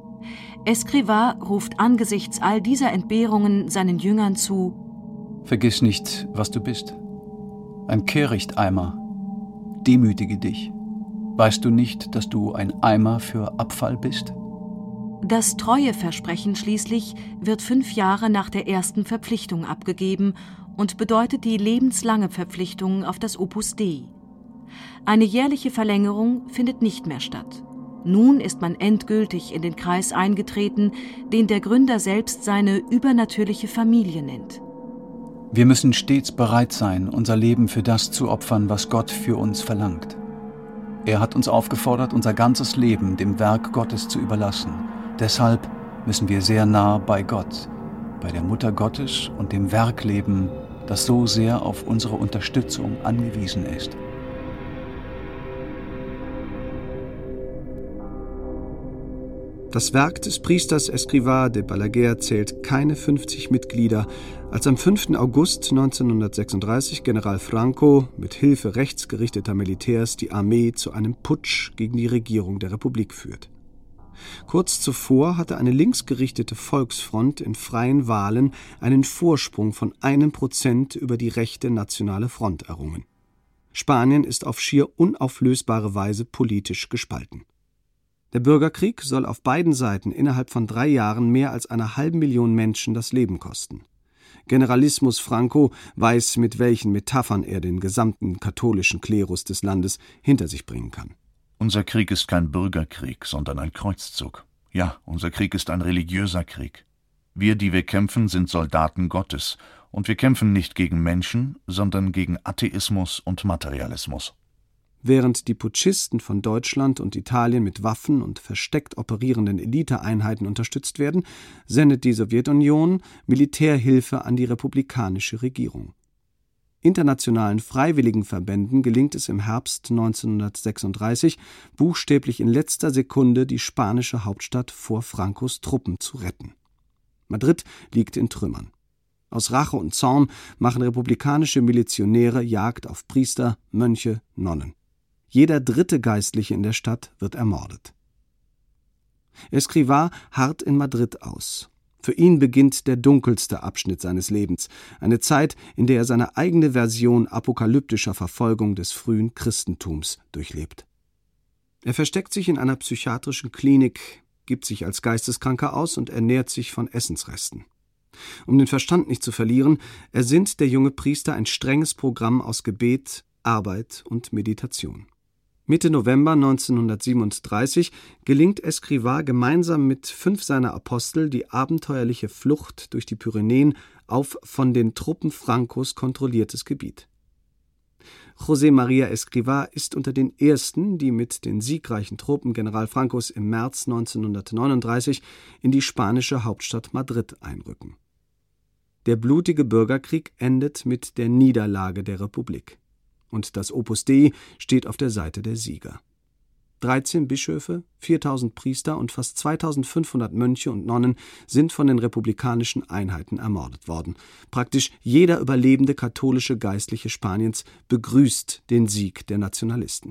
Escrivá ruft angesichts all dieser Entbehrungen seinen Jüngern zu: Vergiss nicht, was du bist. Ein Kehrichteimer. Demütige dich. Weißt du nicht, dass du ein Eimer für Abfall bist? Das Treueversprechen schließlich wird fünf Jahre nach der ersten Verpflichtung abgegeben und bedeutet die lebenslange Verpflichtung auf das Opus Dei. Eine jährliche Verlängerung findet nicht mehr statt. Nun ist man endgültig in den Kreis eingetreten, den der Gründer selbst seine übernatürliche Familie nennt. Wir müssen stets bereit sein, unser Leben für das zu opfern, was Gott für uns verlangt. Er hat uns aufgefordert, unser ganzes Leben dem Werk Gottes zu überlassen. Deshalb müssen wir sehr nah bei Gott, bei der Mutter Gottes und dem Werk leben, das so sehr auf unsere Unterstützung angewiesen ist. Das Werk des Priesters Escrivá de Balaguer zählt keine fünfzig Mitglieder, als am fünften August neunzehnhundertsechsunddreißig General Franco mit Hilfe rechtsgerichteter Militärs die Armee zu einem Putsch gegen die Regierung der Republik führt. Kurz zuvor hatte eine linksgerichtete Volksfront in freien Wahlen einen Vorsprung von einem Prozent über die rechte Nationale Front errungen. Spanien ist auf schier unauflösbare Weise politisch gespalten. Der Bürgerkrieg soll auf beiden Seiten innerhalb von drei Jahren mehr als einer halben Million Menschen das Leben kosten. Generalismus Franco weiß, mit welchen Metaphern er den gesamten katholischen Klerus des Landes hinter sich bringen kann. Unser Krieg ist kein Bürgerkrieg, sondern ein Kreuzzug. Ja, unser Krieg ist ein religiöser Krieg. Wir, die wir kämpfen, sind Soldaten Gottes, und wir kämpfen nicht gegen Menschen, sondern gegen Atheismus und Materialismus. Während die Putschisten von Deutschland und Italien mit Waffen und versteckt operierenden Eliteeinheiten unterstützt werden, sendet die Sowjetunion Militärhilfe an die republikanische Regierung. Internationalen Freiwilligenverbänden gelingt es im Herbst neunzehnhundertsechsunddreißig, buchstäblich in letzter Sekunde die spanische Hauptstadt vor Francos Truppen zu retten. Madrid liegt in Trümmern. Aus Rache und Zorn machen republikanische Milizionäre Jagd auf Priester, Mönche, Nonnen. Jeder dritte Geistliche in der Stadt wird ermordet. Escrivá harrt in Madrid aus. Für ihn beginnt der dunkelste Abschnitt seines Lebens, eine Zeit, in der er seine eigene Version apokalyptischer Verfolgung des frühen Christentums durchlebt. Er versteckt sich in einer psychiatrischen Klinik, gibt sich als Geisteskranker aus und ernährt sich von Essensresten. Um den Verstand nicht zu verlieren, ersinnt der junge Priester ein strenges Programm aus Gebet, Arbeit und Meditation. Mitte November neunzehnhundertsiebenunddreißig gelingt Escrivá gemeinsam mit fünf seiner Apostel die abenteuerliche Flucht durch die Pyrenäen auf von den Truppen Francos kontrolliertes Gebiet. José María Escrivá ist unter den ersten, die mit den siegreichen Truppen General Francos im März neunzehnhundertneununddreißig in die spanische Hauptstadt Madrid einrücken. Der blutige Bürgerkrieg endet mit der Niederlage der Republik. Und das Opus Dei steht auf der Seite der Sieger. dreizehn Bischöfe, viertausend Priester und fast zweitausendfünfhundert Mönche und Nonnen sind von den republikanischen Einheiten ermordet worden. Praktisch jeder überlebende katholische Geistliche Spaniens begrüßt den Sieg der Nationalisten.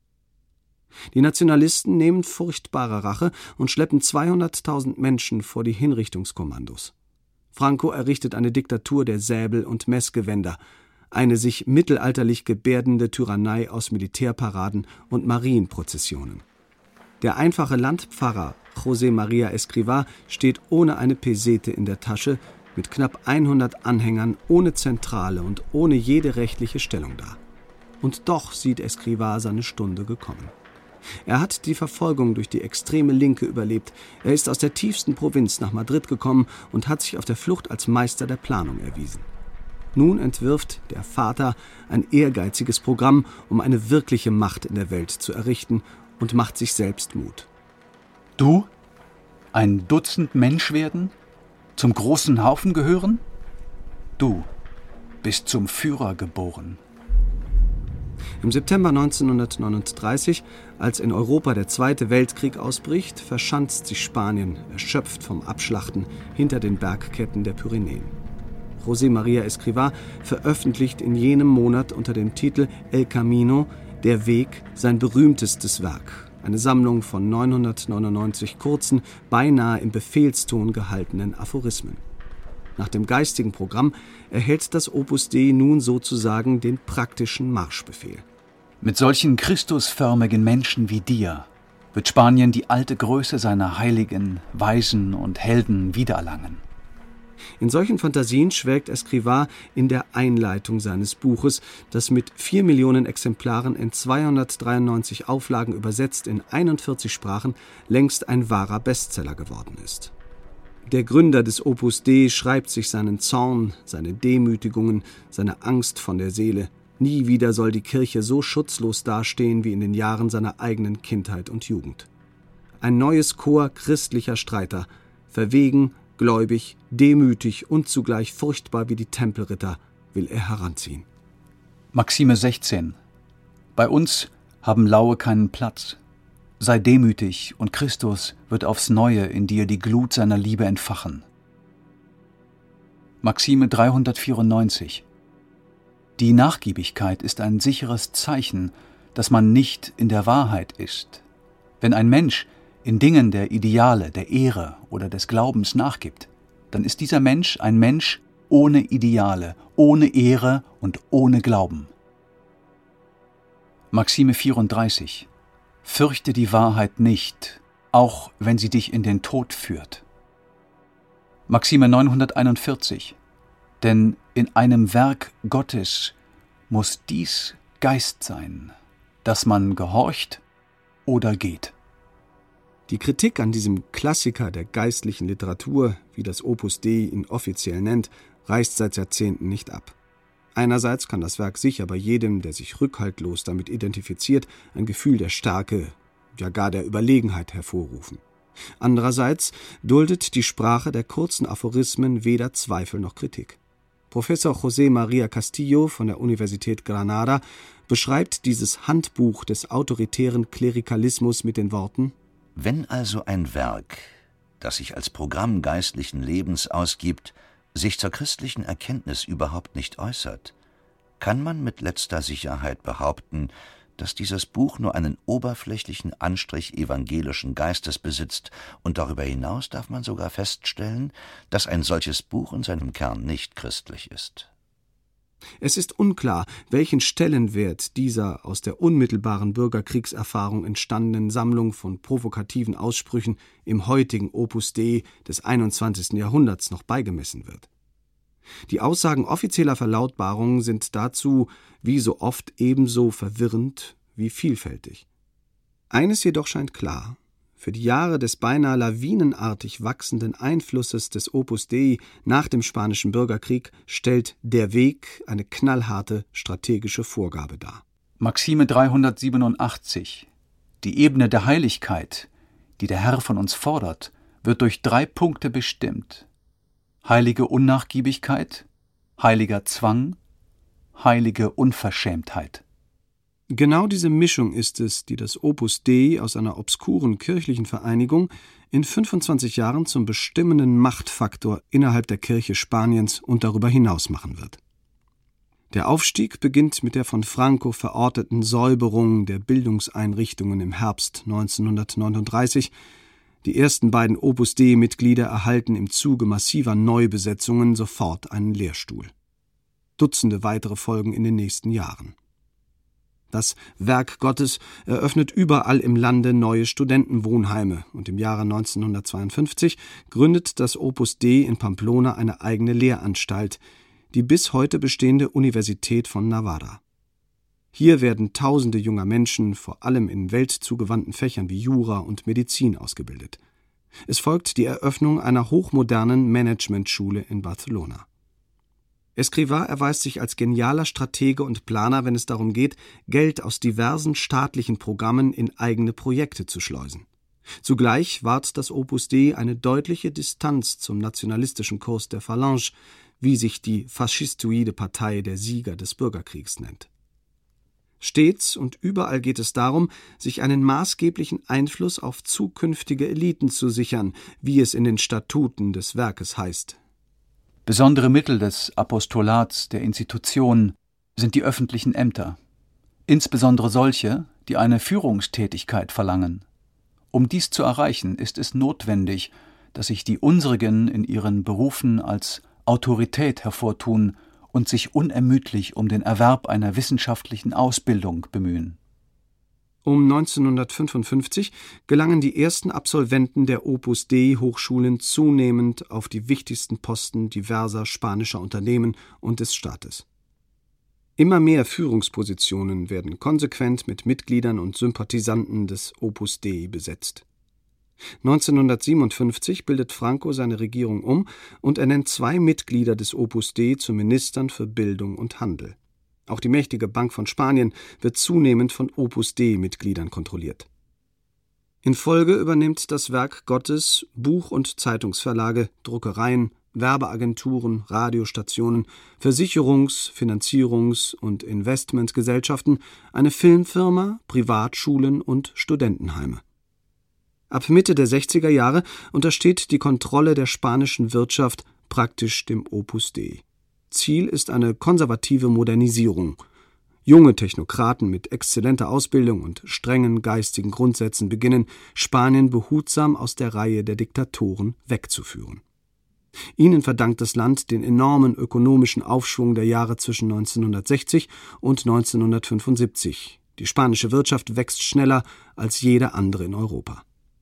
Die Nationalisten nehmen furchtbare Rache und schleppen zweihunderttausend Menschen vor die Hinrichtungskommandos. Franco errichtet eine Diktatur der Säbel und Messgewänder, eine sich mittelalterlich gebärdende Tyrannei aus Militärparaden und Marienprozessionen. Der einfache Landpfarrer José María Escrivá steht ohne eine Pesete in der Tasche, mit knapp hundert Anhängern, ohne Zentrale und ohne jede rechtliche Stellung da. Und doch sieht Escrivá seine Stunde gekommen. Er hat die Verfolgung durch die extreme Linke überlebt. Er ist aus der tiefsten Provinz nach Madrid gekommen und hat sich auf der Flucht als Meister der Planung erwiesen. Nun entwirft der Vater ein ehrgeiziges Programm, um eine wirkliche Macht in der Welt zu errichten, und macht sich selbst Mut. Du? Ein Dutzend Mensch werden? Zum großen Haufen gehören? Du bist zum Führer geboren. Im September neunzehnhundertneununddreißig, als in Europa der Zweite Weltkrieg ausbricht, verschanzt sich Spanien, erschöpft vom Abschlachten, hinter den Bergketten der Pyrenäen. José María Escrivá veröffentlicht in jenem Monat unter dem Titel El Camino, der Weg, sein berühmtestes Werk, eine Sammlung von neunhundertneunundneunzig kurzen, beinahe im Befehlston gehaltenen Aphorismen. Nach dem geistigen Programm erhält das Opus Dei nun sozusagen den praktischen Marschbefehl. Mit solchen christusförmigen Menschen wie dir wird Spanien die alte Größe seiner Heiligen, Weisen und Helden wiedererlangen. In solchen Fantasien schwelgt Escrivá in der Einleitung seines Buches, das mit vier Millionen Exemplaren in zweihundertdreiundneunzig Auflagen übersetzt in einundvierzig Sprachen längst ein wahrer Bestseller geworden ist. Der Gründer des Opus Dei schreibt sich seinen Zorn, seine Demütigungen, seine Angst von der Seele. Nie wieder soll die Kirche so schutzlos dastehen wie in den Jahren seiner eigenen Kindheit und Jugend. Ein neues Korps christlicher Streiter, verwegen, gläubig, demütig und zugleich furchtbar wie die Tempelritter, will er heranziehen. Maxime sechzehn. Bei uns haben Laue keinen Platz. Sei demütig, und Christus wird aufs Neue in dir die Glut seiner Liebe entfachen. Maxime dreihundertvierundneunzig. Die Nachgiebigkeit ist ein sicheres Zeichen, dass man nicht in der Wahrheit ist. Wenn ein Mensch in Dingen der Ideale, der Ehre oder des Glaubens nachgibt, dann ist dieser Mensch ein Mensch ohne Ideale, ohne Ehre und ohne Glauben. Maxime vierunddreißig. Fürchte die Wahrheit nicht, auch wenn sie dich in den Tod führt. Maxime neunhunderteinundvierzig. Denn in einem Werk Gottes muss dies Geist sein, dass man gehorcht oder geht. Die Kritik an diesem Klassiker der geistlichen Literatur, wie das Opus Dei ihn offiziell nennt, reißt seit Jahrzehnten nicht ab. Einerseits kann das Werk sicher bei jedem, der sich rückhaltlos damit identifiziert, ein Gefühl der Stärke, ja gar der Überlegenheit hervorrufen. Andererseits duldet die Sprache der kurzen Aphorismen weder Zweifel noch Kritik. Professor José María Castillo von der Universität Granada beschreibt dieses Handbuch des autoritären Klerikalismus mit den Worten: Wenn also ein Werk, das sich als Programm geistlichen Lebens ausgibt, sich zur christlichen Erkenntnis überhaupt nicht äußert, kann man mit letzter Sicherheit behaupten, dass dieses Buch nur einen oberflächlichen Anstrich evangelischen Geistes besitzt, und darüber hinaus darf man sogar feststellen, dass ein solches Buch in seinem Kern nicht christlich ist. Es ist unklar, welchen Stellenwert dieser aus der unmittelbaren Bürgerkriegserfahrung entstandenen Sammlung von provokativen Aussprüchen im heutigen Opus Dei des einundzwanzigsten Jahrhunderts noch beigemessen wird. Die Aussagen offizieller Verlautbarungen sind dazu, wie so oft, ebenso verwirrend wie vielfältig. Eines jedoch scheint klar: Für die Jahre des beinahe lawinenartig wachsenden Einflusses des Opus Dei nach dem Spanischen Bürgerkrieg stellt Der Weg eine knallharte strategische Vorgabe dar. Maxime dreihundertsiebenundachtzig. Die Ebene der Heiligkeit, die der Herr von uns fordert, wird durch drei Punkte bestimmt: heilige Unnachgiebigkeit, heiliger Zwang, heilige Unverschämtheit. Genau diese Mischung ist es, die das Opus Dei aus einer obskuren kirchlichen Vereinigung in fünfundzwanzig Jahren zum bestimmenden Machtfaktor innerhalb der Kirche Spaniens und darüber hinaus machen wird. Der Aufstieg beginnt mit der von Franco verorteten Säuberung der Bildungseinrichtungen im Herbst neunzehnhundertneununddreißig. Die ersten beiden Opus Dei-Mitglieder erhalten im Zuge massiver Neubesetzungen sofort einen Lehrstuhl. Dutzende weitere folgen in den nächsten Jahren. Das Werk Gottes eröffnet überall im Lande neue Studentenwohnheime und im Jahre neunzehnhundertzweiundfünfzig gründet das Opus Dei in Pamplona eine eigene Lehranstalt, die bis heute bestehende Universität von Navarra. Hier werden Tausende junger Menschen vor allem in weltzugewandten Fächern wie Jura und Medizin ausgebildet. Es folgt die Eröffnung einer hochmodernen Managementschule in Barcelona. Escrivá erweist sich als genialer Stratege und Planer, wenn es darum geht, Geld aus diversen staatlichen Programmen in eigene Projekte zu schleusen. Zugleich wahrt das Opus Dei eine deutliche Distanz zum nationalistischen Kurs der Phalange, wie sich die faschistoide Partei der Sieger des Bürgerkriegs nennt. Stets und überall geht es darum, sich einen maßgeblichen Einfluss auf zukünftige Eliten zu sichern, wie es in den Statuten des Werkes heißt. Besondere Mittel des Apostolats der Institution sind die öffentlichen Ämter, insbesondere solche, die eine Führungstätigkeit verlangen. Um dies zu erreichen, ist es notwendig, dass sich die unsrigen in ihren Berufen als Autorität hervortun und sich unermüdlich um den Erwerb einer wissenschaftlichen Ausbildung bemühen. Um neunzehnhundertfünfundfünfzig gelangen die ersten Absolventen der Opus Dei-Hochschulen zunehmend auf die wichtigsten Posten diverser spanischer Unternehmen und des Staates. Immer mehr Führungspositionen werden konsequent mit Mitgliedern und Sympathisanten des Opus Dei besetzt. neunzehnhundertsiebenundfünfzig bildet Franco seine Regierung um und ernennt zwei Mitglieder des Opus Dei zu Ministern für Bildung und Handel. Auch die mächtige Bank von Spanien wird zunehmend von Opus Dei-Mitgliedern kontrolliert. In Folge übernimmt das Werk Gottes Buch- und Zeitungsverlage, Druckereien, Werbeagenturen, Radiostationen, Versicherungs-, Finanzierungs- und Investmentgesellschaften, eine Filmfirma, Privatschulen und Studentenheime. Ab Mitte der sechziger Jahre untersteht die Kontrolle der spanischen Wirtschaft praktisch dem Opus Dei. Ziel ist eine konservative Modernisierung. Junge Technokraten mit exzellenter Ausbildung und strengen geistigen Grundsätzen beginnen, Spanien behutsam aus der Reihe der Diktatoren wegzuführen. Ihnen verdankt das Land den enormen ökonomischen Aufschwung der Jahre zwischen neunzehnhundertsechzig und neunzehnhundertfünfundsiebzig. Die spanische Wirtschaft wächst schneller als jede andere in Europa.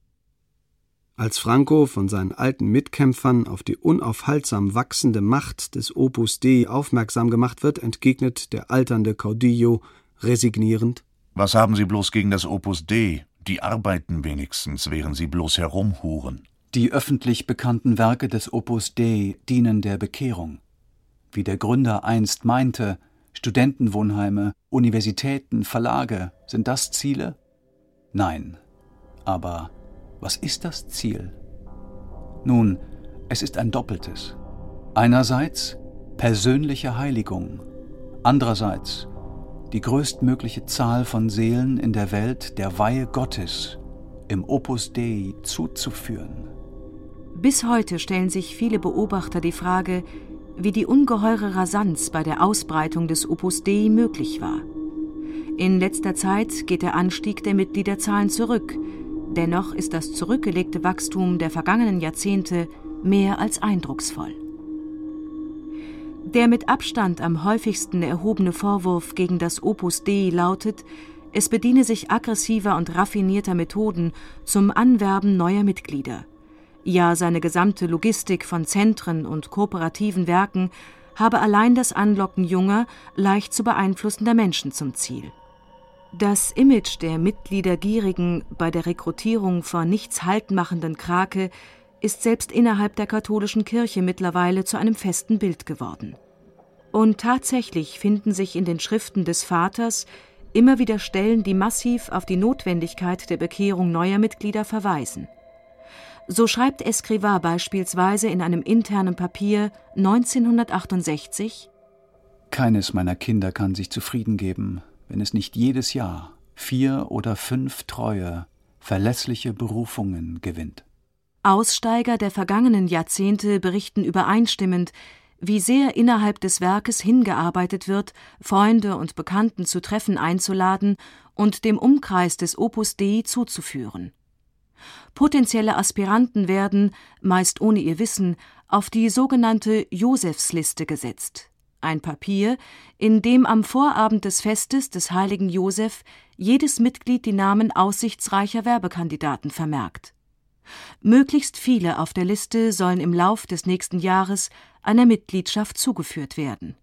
Als Franco von seinen alten Mitkämpfern auf die unaufhaltsam wachsende Macht des Opus Dei aufmerksam gemacht wird, entgegnet der alternde Caudillo resignierend: Was haben Sie bloß gegen das Opus Dei? Die arbeiten wenigstens, während Sie bloß herumhuren. Die öffentlich bekannten Werke des Opus Dei dienen der Bekehrung. Wie der Gründer einst meinte, Studentenwohnheime, Universitäten, Verlage, sind das Ziele? Nein, aber was ist das Ziel? Nun, es ist ein doppeltes. Einerseits persönliche Heiligung, andererseits die größtmögliche Zahl von Seelen in der Welt der Weihe Gottes im Opus Dei zuzuführen. Bis heute stellen sich viele Beobachter die Frage, wie die ungeheure Rasanz bei der Ausbreitung des Opus Dei möglich war. In letzter Zeit geht der Anstieg der Mitgliederzahlen zurück. Dennoch ist das zurückgelegte Wachstum der vergangenen Jahrzehnte mehr als eindrucksvoll. Der mit Abstand am häufigsten erhobene Vorwurf gegen das Opus Dei lautet, es bediene sich aggressiver und raffinierter Methoden zum Anwerben neuer Mitglieder. Ja, seine gesamte Logistik von Zentren und kooperativen Werken habe allein das Anlocken junger, leicht zu beeinflussender Menschen zum Ziel. Das Image der mitgliedergierigen, bei der Rekrutierung vor nichts haltmachenden Krake ist selbst innerhalb der katholischen Kirche mittlerweile zu einem festen Bild geworden. Und tatsächlich finden sich in den Schriften des Vaters immer wieder Stellen, die massiv auf die Notwendigkeit der Bekehrung neuer Mitglieder verweisen. So schreibt Escrivá beispielsweise in einem internen Papier neunzehnhundertachtundsechzig: Keines meiner Kinder kann sich zufrieden geben, wenn es nicht jedes Jahr vier oder fünf treue, verlässliche Berufungen gewinnt. Aussteiger der vergangenen Jahrzehnte berichten übereinstimmend, wie sehr innerhalb des Werkes hingearbeitet wird, Freunde und Bekannten zu Treffen einzuladen und dem Umkreis des Opus Dei zuzuführen. Potenzielle Aspiranten werden, meist ohne ihr Wissen, auf die sogenannte Josefsliste gesetzt, ein Papier, in dem am Vorabend des Festes des heiligen Josef jedes Mitglied die Namen aussichtsreicher Werbekandidaten vermerkt. Möglichst viele auf der Liste sollen im Lauf des nächsten Jahres einer Mitgliedschaft zugeführt werden.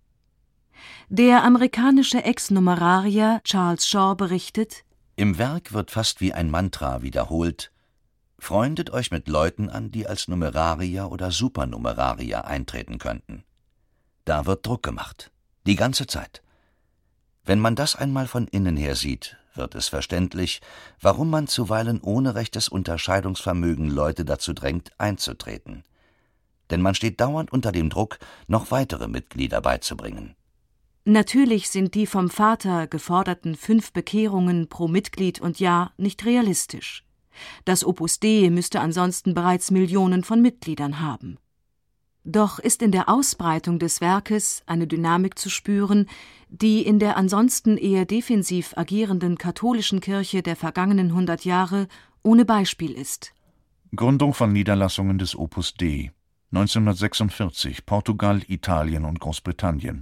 Der amerikanische Ex-Numerarier Charles Shaw berichtet: Im Werk wird fast wie ein Mantra wiederholt: Freundet euch mit Leuten an, die als Numerarier oder Supernumerarier eintreten könnten. Da wird Druck gemacht. Die ganze Zeit. Wenn man das einmal von innen her sieht, wird es verständlich, warum man zuweilen ohne rechtes Unterscheidungsvermögen Leute dazu drängt, einzutreten. Denn man steht dauernd unter dem Druck, noch weitere Mitglieder beizubringen. Natürlich sind die vom Vater geforderten fünf Bekehrungen pro Mitglied und Jahr nicht realistisch. Das Opus Dei müsste ansonsten bereits Millionen von Mitgliedern haben. Doch ist in der Ausbreitung des Werkes eine Dynamik zu spüren, die in der ansonsten eher defensiv agierenden katholischen Kirche der vergangenen hundert Jahre ohne Beispiel ist. Gründung von Niederlassungen des Opus Dei: neunzehnhundertsechsundvierzig Portugal, Italien und Großbritannien,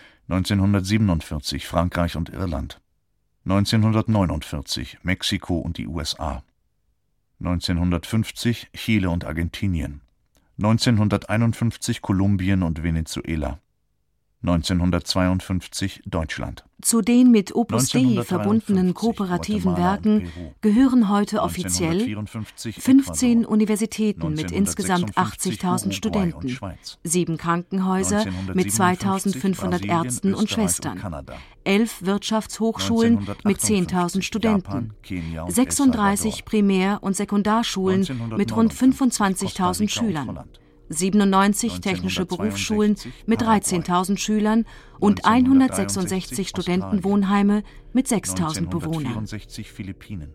neunzehnhundertsiebenundvierzig Frankreich und Irland, neunzehnhundertneunundvierzig Mexiko und die U S A, neunzehnhundertfünfzig Chile und Argentinien, neunzehnhunderteinundfünfzig Kolumbien und Venezuela, neunzehnhundertzweiundfünfzig Deutschland. Zu den mit Opus Dei verbundenen kooperativen Werken gehören heute offiziell fünfzehn Universitäten mit insgesamt achtzigtausend Studenten, sieben Krankenhäuser mit zweitausendfünfhundert Ärzten und Schwestern, elf Wirtschaftshochschulen mit zehntausend Studenten, sechsunddreißig Primär- und Sekundarschulen mit rund fünfundzwanzigtausend Schülern, siebenundneunzig technische Berufsschulen mit dreizehntausend Schülern und hundertsechsundsechzig Studentenwohnheime mit sechstausend Bewohnern. Philippinen,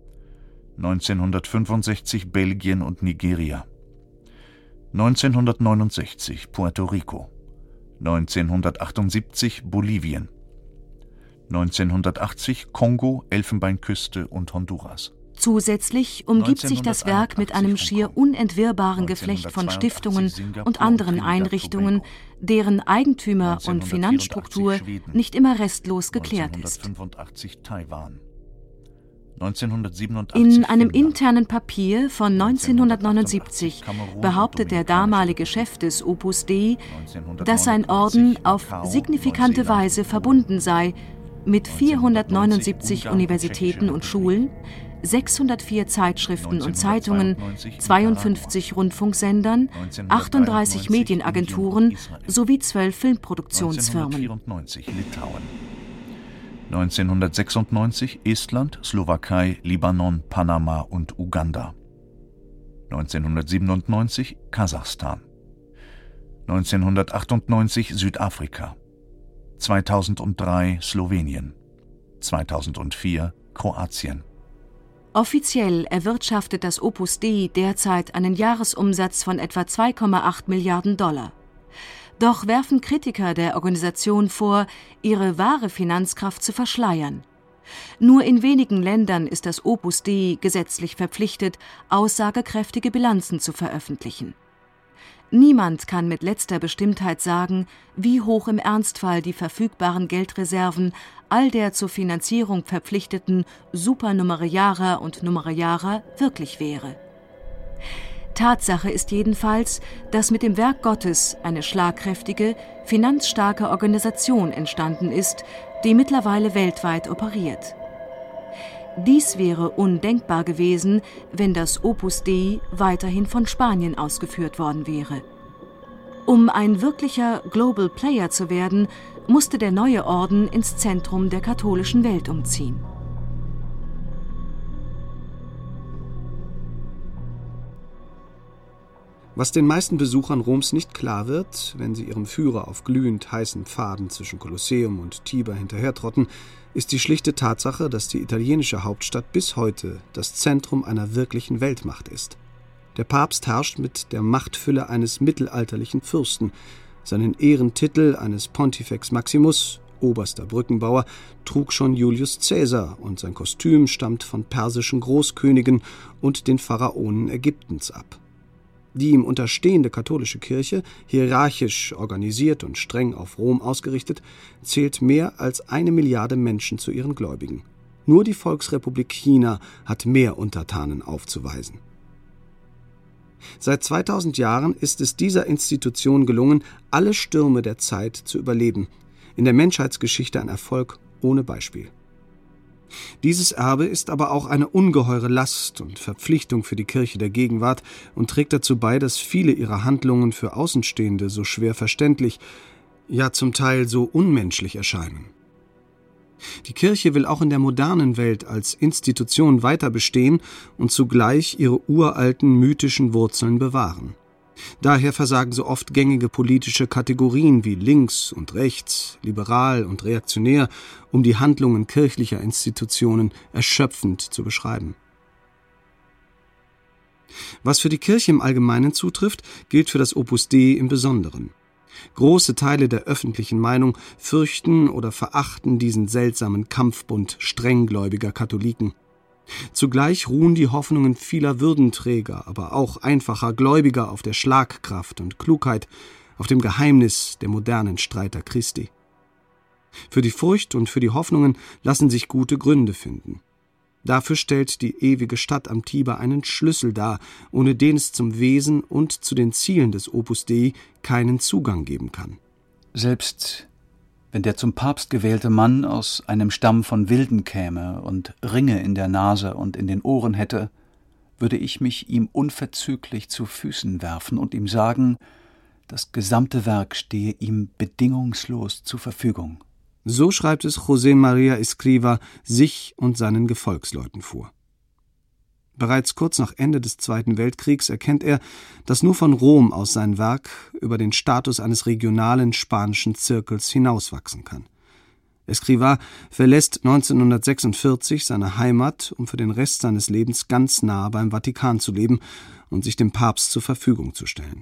neunzehnhundertfünfundsechzig Belgien und Nigeria, neunzehnhundertneunundsechzig Puerto Rico, neunzehnhundertachtundsiebzig Bolivien, neunzehnhundertachtzig Kongo, Elfenbeinküste und Honduras. Zusätzlich umgibt sich das Werk mit einem schier unentwirrbaren Geflecht von Stiftungen und anderen Einrichtungen, deren Eigentümer- und Finanzstruktur nicht immer restlos geklärt ist. In einem internen Papier von neunzehnhundertneunundsiebzig behauptet der damalige Chef des Opus Dei, dass sein Orden auf signifikante Weise verbunden sei mit vierhundertneunundsiebzig Universitäten und Schulen, sechshundertvier Zeitschriften und Zeitungen, zweiundfünfzig Rundfunksendern, achtunddreißig Medienagenturen sowie zwölf Filmproduktionsfirmen. neunzehnhundertsechsundneunzig Estland, Slowakei, Libanon, Panama und Uganda. neunzehnhundertsiebenundneunzig Kasachstan. neunzehnhundertachtundneunzig Südafrika. zweitausenddrei Slowenien. zweitausendvier Kroatien. Offiziell erwirtschaftet das Opus Dei derzeit einen Jahresumsatz von etwa zwei Komma acht Milliarden Dollar. Doch werfen Kritiker der Organisation vor, ihre wahre Finanzkraft zu verschleiern. Nur in wenigen Ländern ist das Opus Dei gesetzlich verpflichtet, aussagekräftige Bilanzen zu veröffentlichen. Niemand kann mit letzter Bestimmtheit sagen, wie hoch im Ernstfall die verfügbaren Geldreserven all der zur Finanzierung verpflichteten Supernumeriarer und Numeriarer wirklich wäre. Tatsache ist jedenfalls, dass mit dem Werk Gottes eine schlagkräftige, finanzstarke Organisation entstanden ist, die mittlerweile weltweit operiert. Dies wäre undenkbar gewesen, wenn das Opus Dei weiterhin von Spanien ausgeführt worden wäre. Um ein wirklicher Global Player zu werden, musste der neue Orden ins Zentrum der katholischen Welt umziehen. Was den meisten Besuchern Roms nicht klar wird, wenn sie ihrem Führer auf glühend heißen Pfaden zwischen Kolosseum und Tiber hinterhertrotten, ist die schlichte Tatsache, dass die italienische Hauptstadt bis heute das Zentrum einer wirklichen Weltmacht ist. Der Papst herrscht mit der Machtfülle eines mittelalterlichen Fürsten. Seinen Ehrentitel eines Pontifex Maximus, oberster Brückenbauer, trug schon Julius Caesar und sein Kostüm stammt von persischen Großkönigen und den Pharaonen Ägyptens ab. Die ihm unterstehende katholische Kirche, hierarchisch organisiert und streng auf Rom ausgerichtet, zählt mehr als eine Milliarde Menschen zu ihren Gläubigen. Nur die Volksrepublik China hat mehr Untertanen aufzuweisen. Seit zweitausend Jahren ist es dieser Institution gelungen, alle Stürme der Zeit zu überleben. In der Menschheitsgeschichte ein Erfolg ohne Beispiel. Dieses Erbe ist aber auch eine ungeheure Last und Verpflichtung für die Kirche der Gegenwart und trägt dazu bei, dass viele ihrer Handlungen für Außenstehende so schwer verständlich, ja zum Teil so unmenschlich erscheinen. Die Kirche will auch in der modernen Welt als Institution weiter bestehen und zugleich ihre uralten mythischen Wurzeln bewahren. Daher versagen so oft gängige politische Kategorien wie links und rechts, liberal und reaktionär, um die Handlungen kirchlicher Institutionen erschöpfend zu beschreiben. Was für die Kirche im Allgemeinen zutrifft, gilt für das Opus Dei im Besonderen. Große Teile der öffentlichen Meinung fürchten oder verachten diesen seltsamen Kampfbund strenggläubiger Katholiken. Zugleich ruhen die Hoffnungen vieler Würdenträger, aber auch einfacher Gläubiger auf der Schlagkraft und Klugheit, auf dem Geheimnis der modernen Streiter Christi. Für die Furcht und für die Hoffnungen lassen sich gute Gründe finden. Dafür stellt die ewige Stadt am Tiber einen Schlüssel dar, ohne den es zum Wesen und zu den Zielen des Opus Dei keinen Zugang geben kann. Selbst wenn der zum Papst gewählte Mann aus einem Stamm von Wilden käme und Ringe in der Nase und in den Ohren hätte, würde ich mich ihm unverzüglich zu Füßen werfen und ihm sagen, das gesamte Werk stehe ihm bedingungslos zur Verfügung. So schreibt es José María Escrivá sich und seinen Gefolgsleuten vor. Bereits kurz nach Ende des Zweiten Weltkriegs erkennt er, dass nur von Rom aus sein Werk über den Status eines regionalen spanischen Zirkels hinauswachsen kann. Escrivá verlässt neunzehnhundertsechsundvierzig seine Heimat, um für den Rest seines Lebens ganz nah beim Vatikan zu leben und sich dem Papst zur Verfügung zu stellen.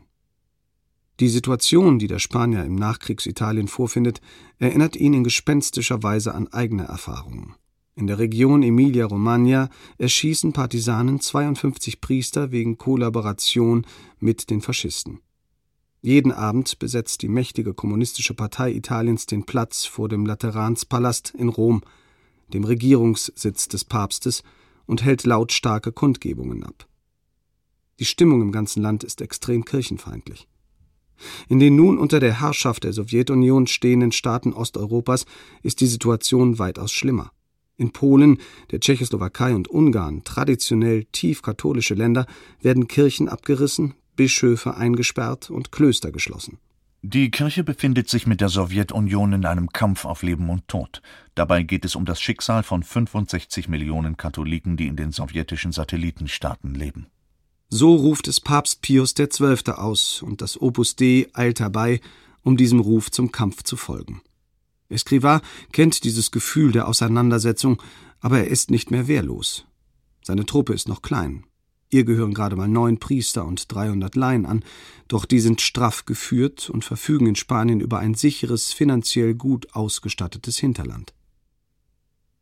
Die Situation, die der Spanier im Nachkriegsitalien vorfindet, erinnert ihn in gespenstischer Weise an eigene Erfahrungen. In der Region Emilia-Romagna erschießen Partisanen zweiundfünfzig Priester wegen Kollaboration mit den Faschisten. Jeden Abend besetzt die mächtige kommunistische Partei Italiens den Platz vor dem Lateranspalast in Rom, dem Regierungssitz des Papstes, und hält lautstarke Kundgebungen ab. Die Stimmung im ganzen Land ist extrem kirchenfeindlich. In den nun unter der Herrschaft der Sowjetunion stehenden Staaten Osteuropas ist die Situation weitaus schlimmer. In Polen, der Tschechoslowakei und Ungarn, traditionell tief katholische Länder, werden Kirchen abgerissen, Bischöfe eingesperrt und Klöster geschlossen. Die Kirche befindet sich mit der Sowjetunion in einem Kampf auf Leben und Tod. Dabei geht es um das Schicksal von fünfundsechzig Millionen Katholiken, die in den sowjetischen Satellitenstaaten leben. So ruft es Papst Pius der Zwölfte aus, und das Opus Dei eilt herbei, um diesem Ruf zum Kampf zu folgen. Escrivá kennt dieses Gefühl der Auseinandersetzung, aber er ist nicht mehr wehrlos. Seine Truppe ist noch klein. Ihr gehören gerade mal neun Priester und dreihundert Laien an, doch die sind straff geführt und verfügen in Spanien über ein sicheres, finanziell gut ausgestattetes Hinterland.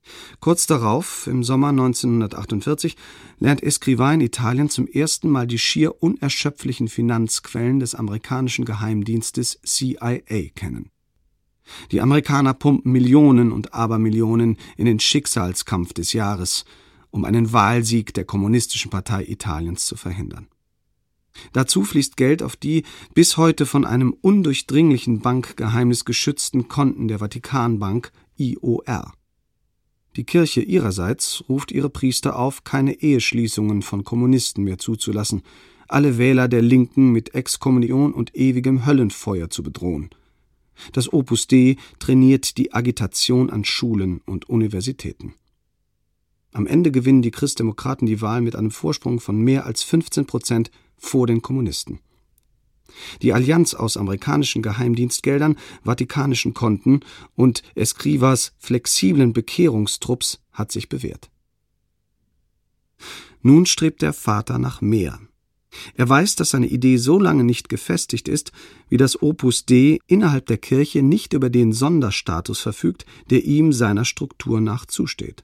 Kurz darauf, im Sommer neunzehnhundertachtundvierzig, lernt Escrivá in Italien zum ersten Mal die schier unerschöpflichen Finanzquellen des amerikanischen Geheimdienstes C I A kennen. Die Amerikaner pumpen Millionen und Abermillionen in den Schicksalskampf des Jahres, um einen Wahlsieg der Kommunistischen Partei Italiens zu verhindern. Dazu fließt Geld auf die bis heute von einem undurchdringlichen Bankgeheimnis geschützten Konten der Vatikanbank I O R. Die Kirche ihrerseits ruft ihre Priester auf, keine Eheschließungen von Kommunisten mehr zuzulassen, alle Wähler der Linken mit Exkommunion und ewigem Höllenfeuer zu bedrohen. Das Opus Dei trainiert die Agitation an Schulen und Universitäten. Am Ende gewinnen die Christdemokraten die Wahl mit einem Vorsprung von mehr als fünfzehn Prozent vor den Kommunisten. Die Allianz aus amerikanischen Geheimdienstgeldern, vatikanischen Konten und Escrivás flexiblen Bekehrungstrupps hat sich bewährt. Nun strebt der Vater nach mehr. Er weiß, dass seine Idee so lange nicht gefestigt ist, wie das Opus Dei innerhalb der Kirche nicht über den Sonderstatus verfügt, der ihm seiner Struktur nach zusteht.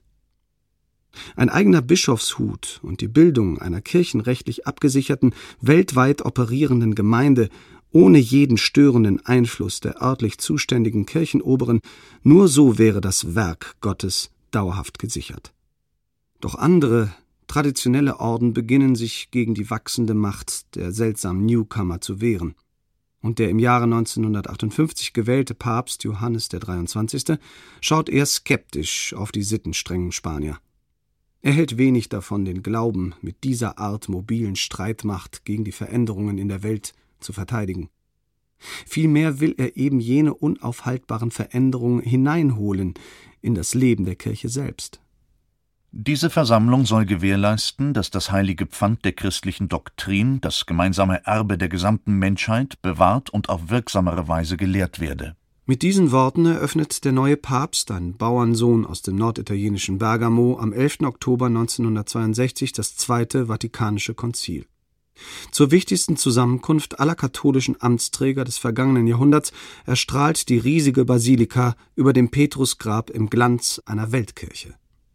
Ein eigener Bischofshut und die Bildung einer kirchenrechtlich abgesicherten, weltweit operierenden Gemeinde ohne jeden störenden Einfluss der örtlich zuständigen Kirchenoberen, nur so wäre das Werk Gottes dauerhaft gesichert. Doch andere, traditionelle Orden beginnen sich gegen die wachsende Macht der seltsamen Newcomer zu wehren. Und der im Jahre neunzehnhundertachtundfünfzig gewählte Papst Johannes der dreiundzwanzigste schaut eher skeptisch auf die sittenstrengen Spanier. Er hält wenig davon, den Glauben mit dieser Art mobilen Streitmacht gegen die Veränderungen in der Welt zu verteidigen. Vielmehr will er eben jene unaufhaltbaren Veränderungen hineinholen in das Leben der Kirche selbst. Diese Versammlung soll gewährleisten, dass das heilige Pfand der christlichen Doktrin, das gemeinsame Erbe der gesamten Menschheit, bewahrt und auf wirksamere Weise gelehrt werde. Mit diesen Worten eröffnet der neue Papst, ein Bauernsohn aus dem norditalienischen Bergamo, am elften Oktober neunzehnhundertzweiundsechzig das Zweite Vatikanische Konzil. Zur wichtigsten Zusammenkunft aller katholischen Amtsträger des vergangenen Jahrhunderts erstrahlt die riesige Basilika über dem Petrusgrab im Glanz einer Weltkirche.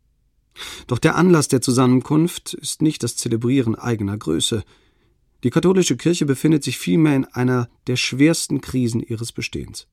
Doch der Anlass der Zusammenkunft ist nicht das Zelebrieren eigener Größe. Die katholische Kirche befindet sich vielmehr in einer der schwersten Krisen ihres Bestehens.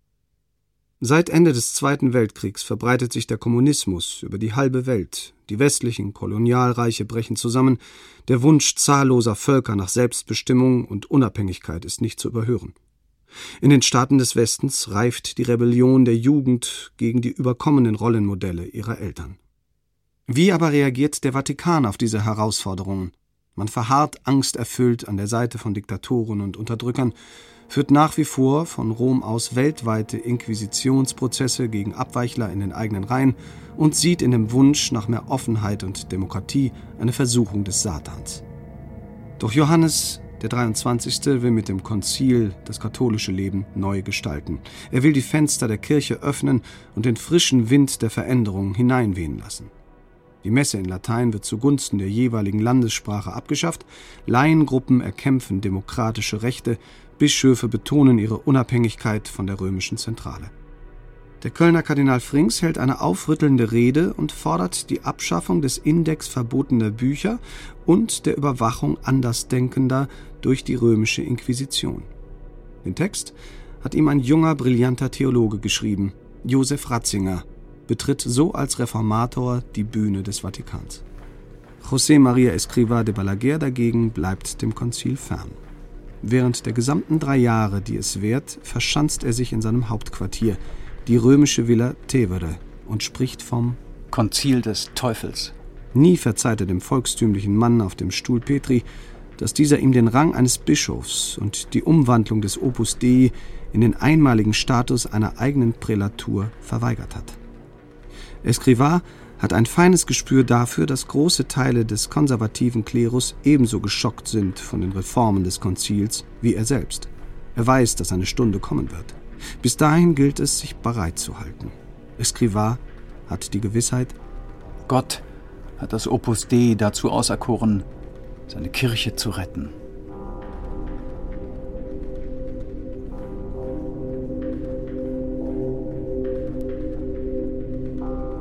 Seit Ende des Zweiten Weltkriegs verbreitet sich der Kommunismus über die halbe Welt. Die westlichen Kolonialreiche brechen zusammen. Der Wunsch zahlloser Völker nach Selbstbestimmung und Unabhängigkeit ist nicht zu überhören. In den Staaten des Westens reift die Rebellion der Jugend gegen die überkommenen Rollenmodelle ihrer Eltern. Wie aber reagiert der Vatikan auf diese Herausforderungen? Man verharrt angsterfüllt an der Seite von Diktatoren und Unterdrückern, führt nach wie vor von Rom aus weltweite Inquisitionsprozesse gegen Abweichler in den eigenen Reihen und sieht in dem Wunsch nach mehr Offenheit und Demokratie eine Versuchung des Satans. Doch Johannes der dreiundzwanzigste will mit dem Konzil das katholische Leben neu gestalten. Er will die Fenster der Kirche öffnen und den frischen Wind der Veränderung hineinwehen lassen. Die Messe in Latein wird zugunsten der jeweiligen Landessprache abgeschafft, Laiengruppen erkämpfen demokratische Rechte, Bischöfe betonen ihre Unabhängigkeit von der römischen Zentrale. Der Kölner Kardinal Frings hält eine aufrüttelnde Rede und fordert die Abschaffung des Index verbotener Bücher und der Überwachung Andersdenkender durch die römische Inquisition. Den Text hat ihm ein junger, brillanter Theologe geschrieben, Josef Ratzinger, betritt so als Reformator die Bühne des Vatikans. José María Escrivá de Balaguer dagegen bleibt dem Konzil fern. Während der gesamten drei Jahre, die es währt, verschanzt er sich in seinem Hauptquartier, die römische Villa Tevere, und spricht vom Konzil des Teufels. Nie verzeiht er dem volkstümlichen Mann auf dem Stuhl Petri, dass dieser ihm den Rang eines Bischofs und die Umwandlung des Opus Dei in den einmaligen Status einer eigenen Prälatur verweigert hat. Escrivá hat ein feines Gespür dafür, dass große Teile des konservativen Klerus ebenso geschockt sind von den Reformen des Konzils wie er selbst. Er weiß, dass eine Stunde kommen wird. Bis dahin gilt es, sich bereit zu halten. Escrivá hat die Gewissheit: Gott hat das Opus Dei dazu auserkoren, seine Kirche zu retten.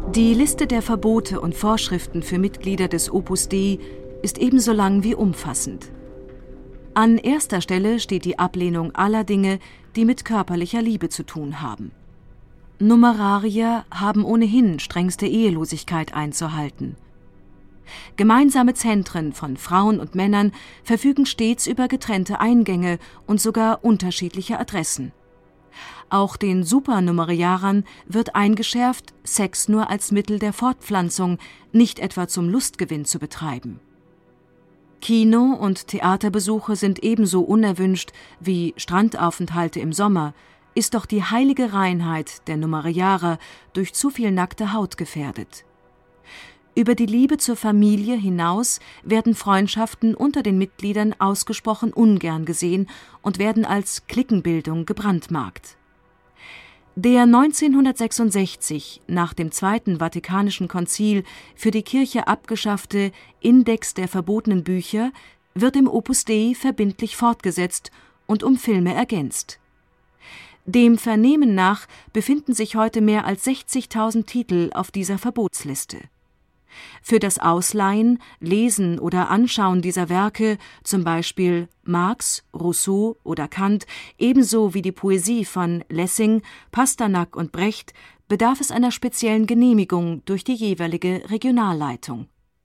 Die Liste der Verbote und Vorschriften für Mitglieder des Opus Dei ist ebenso lang wie umfassend. An erster Stelle steht die Ablehnung aller Dinge, die mit körperlicher Liebe zu tun haben. Numerarier haben ohnehin strengste Ehelosigkeit einzuhalten. Gemeinsame Zentren von Frauen und Männern verfügen stets über getrennte Eingänge und sogar unterschiedliche Adressen. Auch den Supernumeriarern wird eingeschärft, Sex nur als Mittel der Fortpflanzung, nicht etwa zum Lustgewinn zu betreiben. Kino- und Theaterbesuche sind ebenso unerwünscht wie Strandaufenthalte im Sommer, ist doch die heilige Reinheit der Numeriarer durch zu viel nackte Haut gefährdet. Über die Liebe zur Familie hinaus werden Freundschaften unter den Mitgliedern ausgesprochen ungern gesehen und werden als Cliquenbildung gebrandmarkt. Der neunzehnhundertsechsundsechzig nach dem Zweiten Vatikanischen Konzil für die Kirche abgeschaffte Index der verbotenen Bücher wird im Opus Dei verbindlich fortgesetzt und um Filme ergänzt. Dem Vernehmen nach befinden sich heute mehr als sechzigtausend Titel auf dieser Verbotsliste. Für das Ausleihen, Lesen oder Anschauen dieser Werke, zum Beispiel Marx, Rousseau oder Kant, ebenso wie die Poesie von Lessing, Pasternak und Brecht, bedarf es einer speziellen Genehmigung durch die jeweilige Regionalleitung.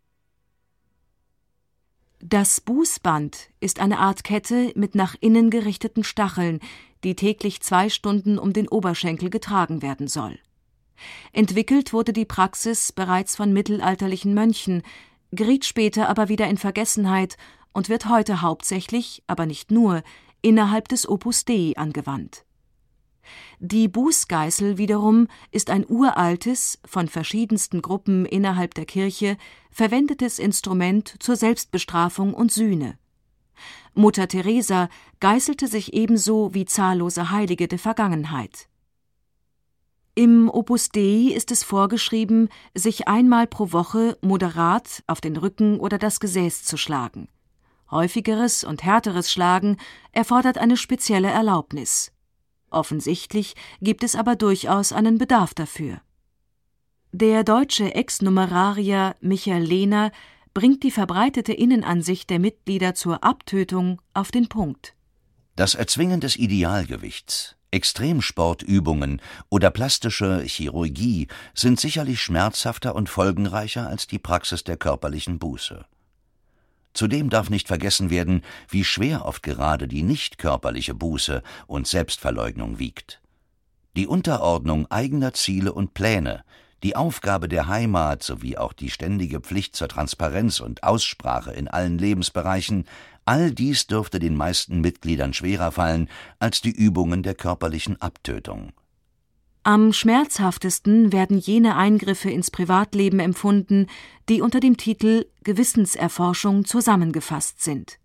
Das Bußband ist eine Art Kette mit nach innen gerichteten Stacheln, die täglich zwei Stunden um den Oberschenkel getragen werden soll. Entwickelt wurde die Praxis bereits von mittelalterlichen Mönchen, geriet später aber wieder in Vergessenheit und wird heute hauptsächlich, aber nicht nur, innerhalb des Opus Dei angewandt. Die Bußgeißel wiederum ist ein uraltes, von verschiedensten Gruppen innerhalb der Kirche verwendetes Instrument zur Selbstbestrafung und Sühne. Mutter Teresa geißelte sich ebenso wie zahllose Heilige der Vergangenheit. Im Opus Dei ist es vorgeschrieben, sich einmal pro Woche moderat auf den Rücken oder das Gesäß zu schlagen. Häufigeres und härteres Schlagen erfordert eine spezielle Erlaubnis. Offensichtlich gibt es aber durchaus einen Bedarf dafür. Der deutsche Ex-Numerarier Michael Lehner bringt die verbreitete Innenansicht der Mitglieder zur Abtötung auf den Punkt. Das Erzwingen des Idealgewichts, Extremsportübungen oder plastische Chirurgie sind sicherlich schmerzhafter und folgenreicher als die Praxis der körperlichen Buße. Zudem darf nicht vergessen werden, wie schwer oft gerade die nicht körperliche Buße und Selbstverleugnung wiegt. Die Unterordnung eigener Ziele und Pläne, die Aufgabe der Heimat sowie auch die ständige Pflicht zur Transparenz und Aussprache in allen Lebensbereichen, all dies dürfte den meisten Mitgliedern schwerer fallen als die Übungen der körperlichen Abtötung. Am schmerzhaftesten werden jene Eingriffe ins Privatleben empfunden, die unter dem Titel Gewissenserforschung zusammengefasst sind.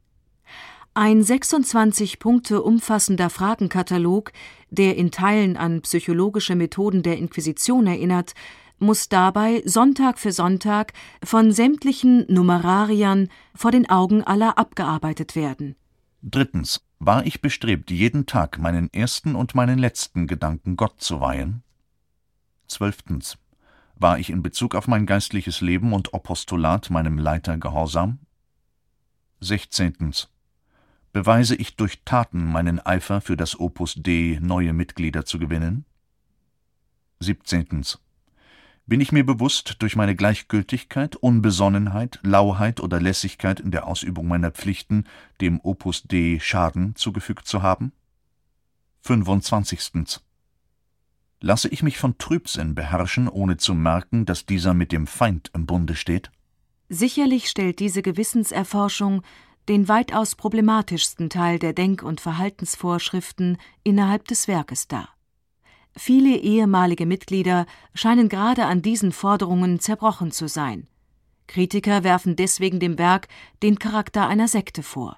Ein sechsundzwanzig Punkte umfassender Fragenkatalog, der in Teilen an psychologische Methoden der Inquisition erinnert, muss dabei Sonntag für Sonntag von sämtlichen Numerariern vor den Augen aller abgearbeitet werden. Drittens. War ich bestrebt, jeden Tag meinen ersten und meinen letzten Gedanken Gott zu weihen? Zwölftens. War ich in Bezug auf mein geistliches Leben und Apostolat meinem Leiter gehorsam? Sechzehntens. Beweise ich durch Taten meinen Eifer für das Opus Dei, neue Mitglieder zu gewinnen? Siebzehntens. Bin ich mir bewusst, durch meine Gleichgültigkeit, Unbesonnenheit, Lauheit oder Lässigkeit in der Ausübung meiner Pflichten dem Opus Dei Schaden zugefügt zu haben? fünfundzwanzigstens. Lasse ich mich von Trübsinn beherrschen, ohne zu merken, dass dieser mit dem Feind im Bunde steht? Sicherlich stellt diese Gewissenserforschung den weitaus problematischsten Teil der Denk- und Verhaltensvorschriften innerhalb des Werkes dar. Viele ehemalige Mitglieder scheinen gerade an diesen Forderungen zerbrochen zu sein. Kritiker werfen deswegen dem Werk den Charakter einer Sekte vor.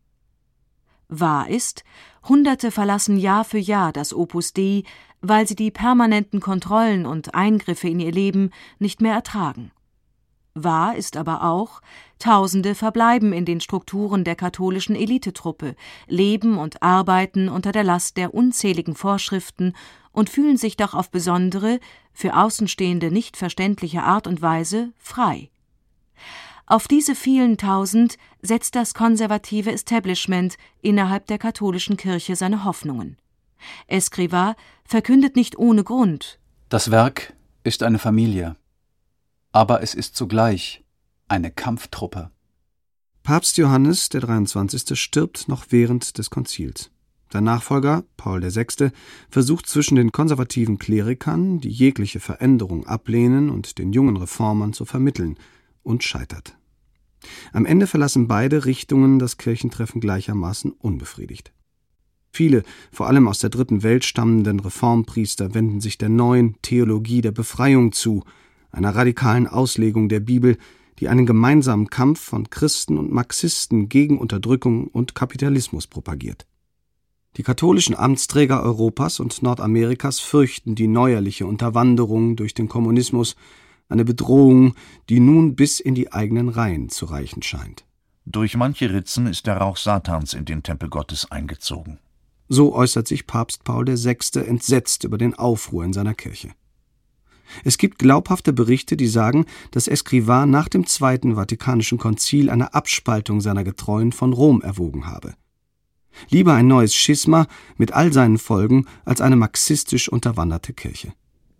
Wahr ist, Hunderte verlassen Jahr für Jahr das Opus Dei, weil sie die permanenten Kontrollen und Eingriffe in ihr Leben nicht mehr ertragen. Wahr ist aber auch, Tausende verbleiben in den Strukturen der katholischen Elitetruppe, leben und arbeiten unter der Last der unzähligen Vorschriften und fühlen sich doch auf besondere, für Außenstehende nicht verständliche Art und Weise frei. Auf diese vielen Tausend setzt das konservative Establishment innerhalb der katholischen Kirche seine Hoffnungen. Escrivá verkündet nicht ohne Grund: Das Werk ist eine Familie, aber es ist zugleich eine Kampftruppe. Papst Johannes der dreiundzwanzigste stirbt noch während des Konzils. Sein Nachfolger, Paul der Sechste, versucht zwischen den konservativen Klerikern, die jegliche Veränderung ablehnen, und den jungen Reformern zu vermitteln, und scheitert. Am Ende verlassen beide Richtungen das Kirchentreffen gleichermaßen unbefriedigt. Viele, vor allem aus der Dritten Welt stammenden Reformpriester, wenden sich der neuen Theologie der Befreiung zu, einer radikalen Auslegung der Bibel, die einen gemeinsamen Kampf von Christen und Marxisten gegen Unterdrückung und Kapitalismus propagiert. Die katholischen Amtsträger Europas und Nordamerikas fürchten die neuerliche Unterwanderung durch den Kommunismus, eine Bedrohung, die nun bis in die eigenen Reihen zu reichen scheint. Durch manche Ritzen ist der Rauch Satans in den Tempel Gottes eingezogen. So äußert sich Papst Paul der Sechste entsetzt über den Aufruhr in seiner Kirche. Es gibt glaubhafte Berichte, die sagen, dass Escrivá nach dem Zweiten Vatikanischen Konzil eine Abspaltung seiner Getreuen von Rom erwogen habe. Lieber ein neues Schisma mit all seinen Folgen als eine marxistisch unterwanderte Kirche.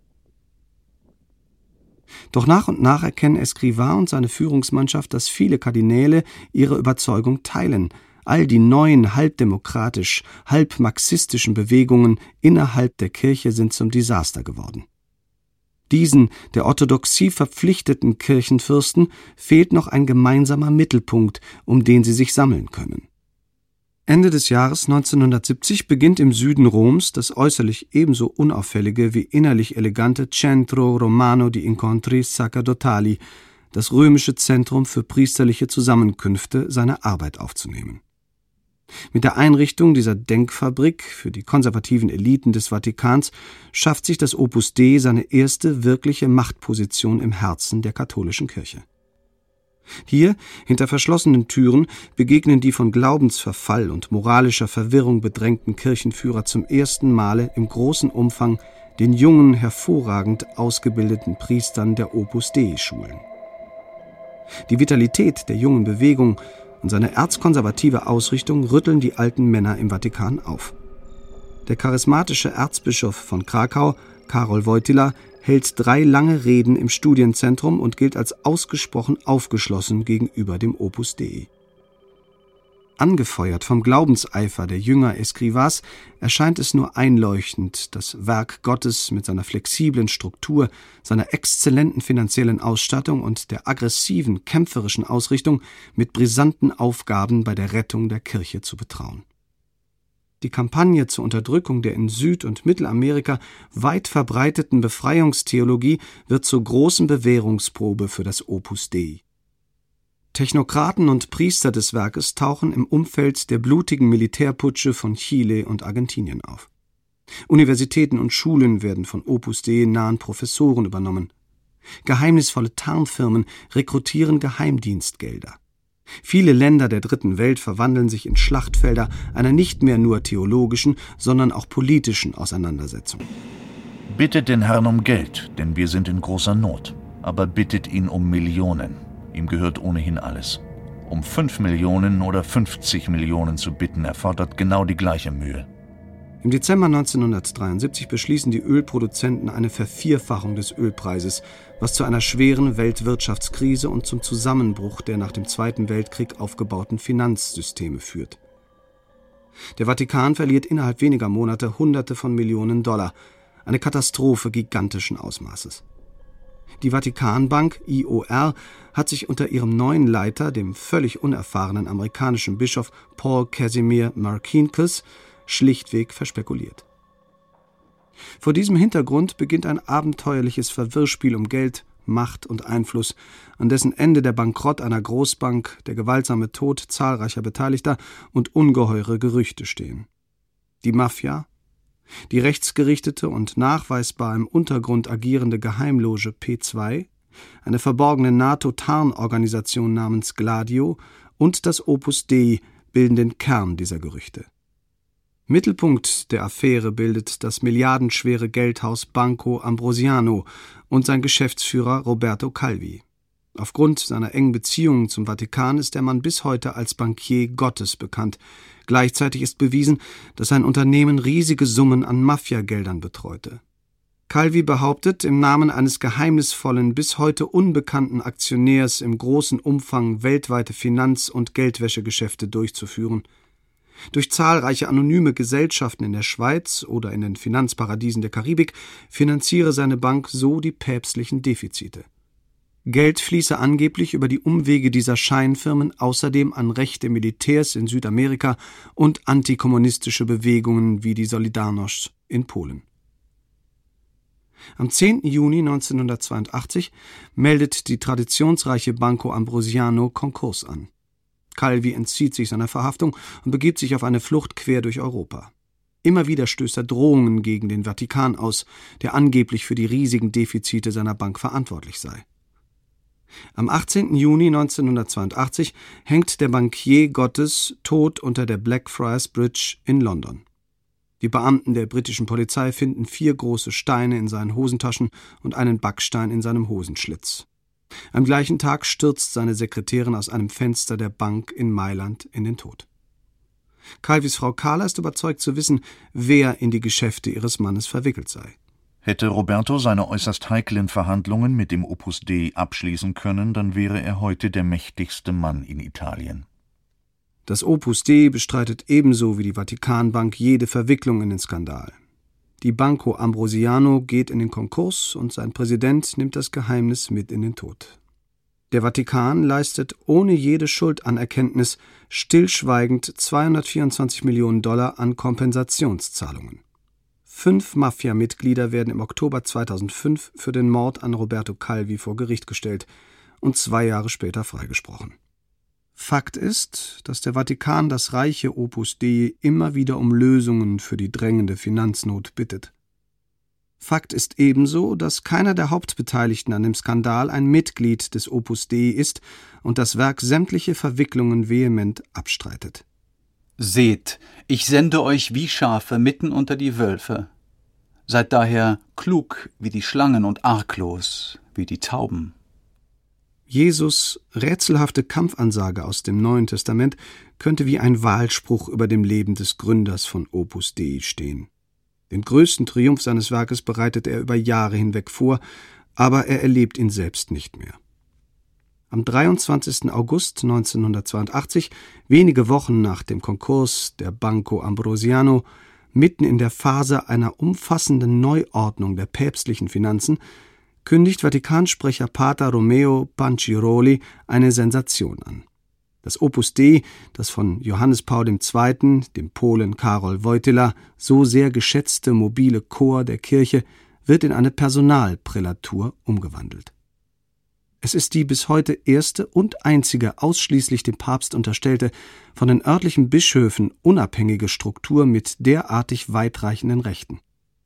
Doch nach und nach erkennen Escrivá und seine Führungsmannschaft, dass viele Kardinäle ihre Überzeugung teilen. All die neuen halbdemokratisch, halbmarxistischen Bewegungen innerhalb der Kirche sind zum Desaster geworden. Diesen, der Orthodoxie verpflichteten Kirchenfürsten, fehlt noch ein gemeinsamer Mittelpunkt, um den sie sich sammeln können. Ende des Jahres neunzehnhundertsiebzig beginnt im Süden Roms das äußerlich ebenso unauffällige wie innerlich elegante Centro Romano di Incontri Sacerdotali, das römische Zentrum für priesterliche Zusammenkünfte, seine Arbeit aufzunehmen. Mit der Einrichtung dieser Denkfabrik für die konservativen Eliten des Vatikans schafft sich das Opus Dei seine erste wirkliche Machtposition im Herzen der katholischen Kirche. Hier, hinter verschlossenen Türen, begegnen die von Glaubensverfall und moralischer Verwirrung bedrängten Kirchenführer zum ersten Male im großen Umfang den jungen, hervorragend ausgebildeten Priestern der Opus Dei-Schulen. Die Vitalität der jungen Bewegung und seine erzkonservative Ausrichtung rütteln die alten Männer im Vatikan auf. Der charismatische Erzbischof von Krakau, Karol Wojtyła, hält drei lange Reden im Studienzentrum und gilt als ausgesprochen aufgeschlossen gegenüber dem Opus Dei. Angefeuert vom Glaubenseifer der Jünger Escrivás erscheint es nur einleuchtend, das Werk Gottes mit seiner flexiblen Struktur, seiner exzellenten finanziellen Ausstattung und der aggressiven, kämpferischen Ausrichtung mit brisanten Aufgaben bei der Rettung der Kirche zu betrauen. Die Kampagne zur Unterdrückung der in Süd- und Mittelamerika weit verbreiteten Befreiungstheologie wird zur großen Bewährungsprobe für das Opus Dei. Technokraten und Priester des Werkes tauchen im Umfeld der blutigen Militärputsche von Chile und Argentinien auf. Universitäten und Schulen werden von Opus Dei nahen Professoren übernommen. Geheimnisvolle Tarnfirmen rekrutieren Geheimdienstgelder. Viele Länder der Dritten Welt verwandeln sich in Schlachtfelder einer nicht mehr nur theologischen, sondern auch politischen Auseinandersetzung. Bittet den Herrn um Geld, denn wir sind in großer Not. Aber bittet ihn um Millionen. Ihm gehört ohnehin alles. Um fünf Millionen oder fünfzig Millionen zu bitten, erfordert genau die gleiche Mühe. Im Dezember neunzehnhundertdreiundsiebzig beschließen die Ölproduzenten eine Vervierfachung des Ölpreises, was zu einer schweren Weltwirtschaftskrise und zum Zusammenbruch der nach dem Zweiten Weltkrieg aufgebauten Finanzsysteme führt. Der Vatikan verliert innerhalb weniger Monate Hunderte von Millionen Dollar, eine Katastrophe gigantischen Ausmaßes. Die Vatikanbank I O R hat sich unter ihrem neuen Leiter, dem völlig unerfahrenen amerikanischen Bischof Paul Casimir Marcinkus, schlichtweg verspekuliert. Vor diesem Hintergrund beginnt ein abenteuerliches Verwirrspiel um Geld, Macht und Einfluss, an dessen Ende der Bankrott einer Großbank, der gewaltsame Tod zahlreicher Beteiligter und ungeheure Gerüchte stehen. Die Mafia, die rechtsgerichtete und nachweisbar im Untergrund agierende Geheimloge P zwei, eine verborgene NATO-Tarnorganisation namens Gladio und das Opus Dei bilden den Kern dieser Gerüchte. Mittelpunkt der Affäre bildet das milliardenschwere Geldhaus Banco Ambrosiano und sein Geschäftsführer Roberto Calvi. Aufgrund seiner engen Beziehungen zum Vatikan ist der Mann bis heute als Bankier Gottes bekannt. Gleichzeitig ist bewiesen, dass sein Unternehmen riesige Summen an Mafiageldern betreute. Calvi behauptet, im Namen eines geheimnisvollen, bis heute unbekannten Aktionärs im großen Umfang weltweite Finanz- und Geldwäschegeschäfte durchzuführen. Durch zahlreiche anonyme Gesellschaften in der Schweiz oder in den Finanzparadiesen der Karibik finanziere seine Bank so die päpstlichen Defizite. Geld fließe angeblich über die Umwege dieser Scheinfirmen außerdem an rechte Militärs in Südamerika und antikommunistische Bewegungen wie die Solidarność in Polen. Am zehnten Juni neunzehnhundertzweiundachtzig meldet die traditionsreiche Banco Ambrosiano Konkurs an. Calvi entzieht sich seiner Verhaftung und begibt sich auf eine Flucht quer durch Europa. Immer wieder stößt er Drohungen gegen den Vatikan aus, der angeblich für die riesigen Defizite seiner Bank verantwortlich sei. Am achtzehnten Juni neunzehnhundertzweiundachtzig hängt der Bankier Gottes tot unter der Blackfriars Bridge in London. Die Beamten der britischen Polizei finden vier große Steine in seinen Hosentaschen und einen Backstein in seinem Hosenschlitz. Am gleichen Tag stürzt seine Sekretärin aus einem Fenster der Bank in Mailand in den Tod. Calvis Frau Carla ist überzeugt zu wissen, wer in die Geschäfte ihres Mannes verwickelt sei. Hätte Roberto seine äußerst heiklen Verhandlungen mit dem Opus Dei abschließen können, dann wäre er heute der mächtigste Mann in Italien. Das Opus Dei bestreitet ebenso wie die Vatikanbank jede Verwicklung in den Skandal. Die Banco Ambrosiano geht in den Konkurs und sein Präsident nimmt das Geheimnis mit in den Tod. Der Vatikan leistet ohne jede Schuldanerkenntnis stillschweigend zweihundertvierundzwanzig Millionen Dollar an Kompensationszahlungen. Fünf Mafia-Mitglieder werden im Oktober zweitausendfünf für den Mord an Roberto Calvi vor Gericht gestellt und zwei Jahre später freigesprochen. Fakt ist, dass der Vatikan das reiche Opus Dei immer wieder um Lösungen für die drängende Finanznot bittet. Fakt ist ebenso, dass keiner der Hauptbeteiligten an dem Skandal ein Mitglied des Opus Dei ist und das Werk sämtliche Verwicklungen vehement abstreitet. Seht, ich sende euch wie Schafe mitten unter die Wölfe. Seid daher klug wie die Schlangen und arglos wie die Tauben. Jesus' rätselhafte Kampfansage aus dem Neuen Testament könnte wie ein Wahlspruch über dem Leben des Gründers von Opus Dei stehen. Den größten Triumph seines Werkes bereitet er über Jahre hinweg vor, aber er erlebt ihn selbst nicht mehr. Am dreiundzwanzigsten August neunzehnhundertzweiundachtzig, wenige Wochen nach dem Konkurs der Banco Ambrosiano, mitten in der Phase einer umfassenden Neuordnung der päpstlichen Finanzen, kündigt Vatikansprecher Pater Romeo Panciroli eine Sensation an. Das Opus Dei, das von Johannes Paul der Zweite., dem Polen Karol Wojtyła, so sehr geschätzte mobile Chor der Kirche, wird in eine Personalprälatur umgewandelt. Es ist die bis heute erste und einzige ausschließlich dem Papst unterstellte, von den örtlichen Bischöfen unabhängige Struktur mit derartig weitreichenden Rechten.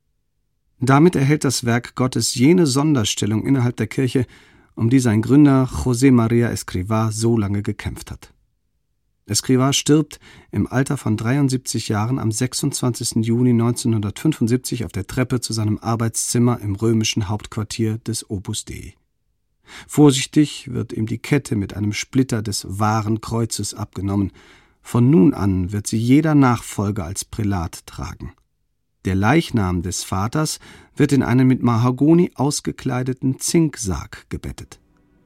Damit erhält das Werk Gottes jene Sonderstellung innerhalb der Kirche, um die sein Gründer José María Escrivá so lange gekämpft hat. Escrivá stirbt im Alter von dreiundsiebzig Jahren am sechsundzwanzigsten Juni neunzehnhundertfünfundsiebzig auf der Treppe zu seinem Arbeitszimmer im römischen Hauptquartier des Opus Dei. Vorsichtig wird ihm die Kette mit einem Splitter des wahren Kreuzes abgenommen. Von nun an wird sie jeder Nachfolger als Prälat tragen. Der Leichnam des Vaters wird in einen mit Mahagoni ausgekleideten Zinksarg gebettet.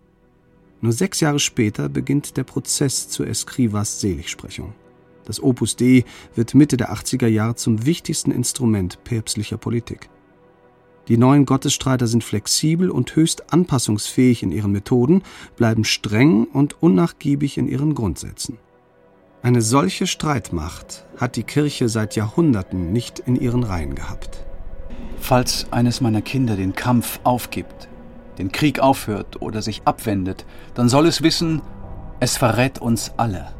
Nur sechs Jahre später beginnt der Prozess zu Escrivás Seligsprechung. Das Opus Dei wird Mitte der achtziger Jahre zum wichtigsten Instrument päpstlicher Politik. Die neuen Gottesstreiter sind flexibel und höchst anpassungsfähig in ihren Methoden, bleiben streng und unnachgiebig in ihren Grundsätzen. Eine solche Streitmacht hat die Kirche seit Jahrhunderten nicht in ihren Reihen gehabt. Falls eines meiner Kinder den Kampf aufgibt, den Krieg aufhört oder sich abwendet, dann soll es wissen, es verrät uns alle.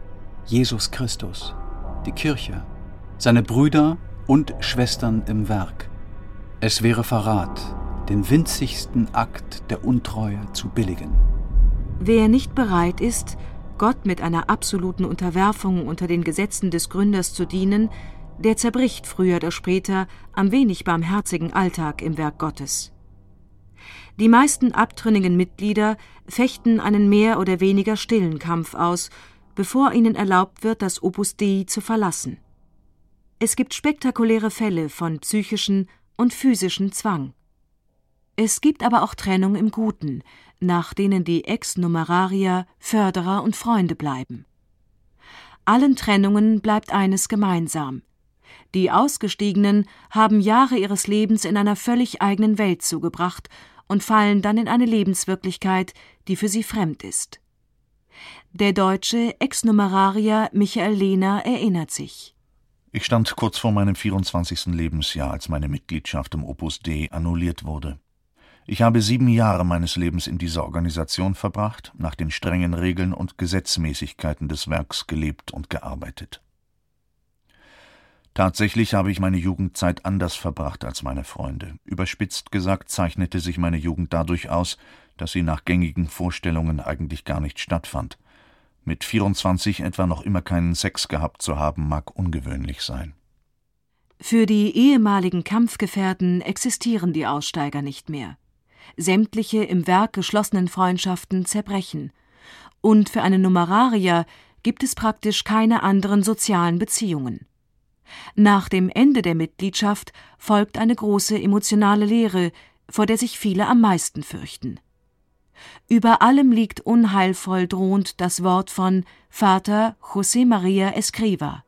Jesus Christus, die Kirche, seine Brüder und Schwestern im Werk. Es wäre Verrat, den winzigsten Akt der Untreue zu billigen. Wer nicht bereit ist, Gott mit einer absoluten Unterwerfung unter den Gesetzen des Gründers zu dienen, der zerbricht früher oder später am wenig barmherzigen Alltag im Werk Gottes. Die meisten abtrünnigen Mitglieder fechten einen mehr oder weniger stillen Kampf aus, bevor ihnen erlaubt wird, das Opus Dei zu verlassen. Es gibt spektakuläre Fälle von psychischen und physischen Zwang. Es gibt aber auch Trennung im Guten, nach denen die Ex-Numerarier Förderer und Freunde bleiben. Allen Trennungen bleibt eines gemeinsam: Die Ausgestiegenen haben Jahre ihres Lebens in einer völlig eigenen Welt zugebracht und fallen dann in eine Lebenswirklichkeit, die für sie fremd ist. Der deutsche Ex-Numerarier Michael Lehner erinnert sich: Ich stand kurz vor meinem vierundzwanzigsten Lebensjahr, als meine Mitgliedschaft im Opus Dei annulliert wurde. Ich habe sieben Jahre meines Lebens in dieser Organisation verbracht, nach den strengen Regeln und Gesetzmäßigkeiten des Werks gelebt und gearbeitet. Tatsächlich habe ich meine Jugendzeit anders verbracht als meine Freunde. Überspitzt gesagt zeichnete sich meine Jugend dadurch aus, dass sie nach gängigen Vorstellungen eigentlich gar nicht stattfand. Mit vierundzwanzig etwa noch immer keinen Sex gehabt zu haben, mag ungewöhnlich sein. Für die ehemaligen Kampfgefährten existieren die Aussteiger nicht mehr. Sämtliche im Werk geschlossenen Freundschaften zerbrechen. Und für einen Numerarier gibt es praktisch keine anderen sozialen Beziehungen. Nach dem Ende der Mitgliedschaft folgt eine große emotionale Leere, vor der sich viele am meisten fürchten. Über allem liegt unheilvoll drohend das Wort von Vater José María Escrivá.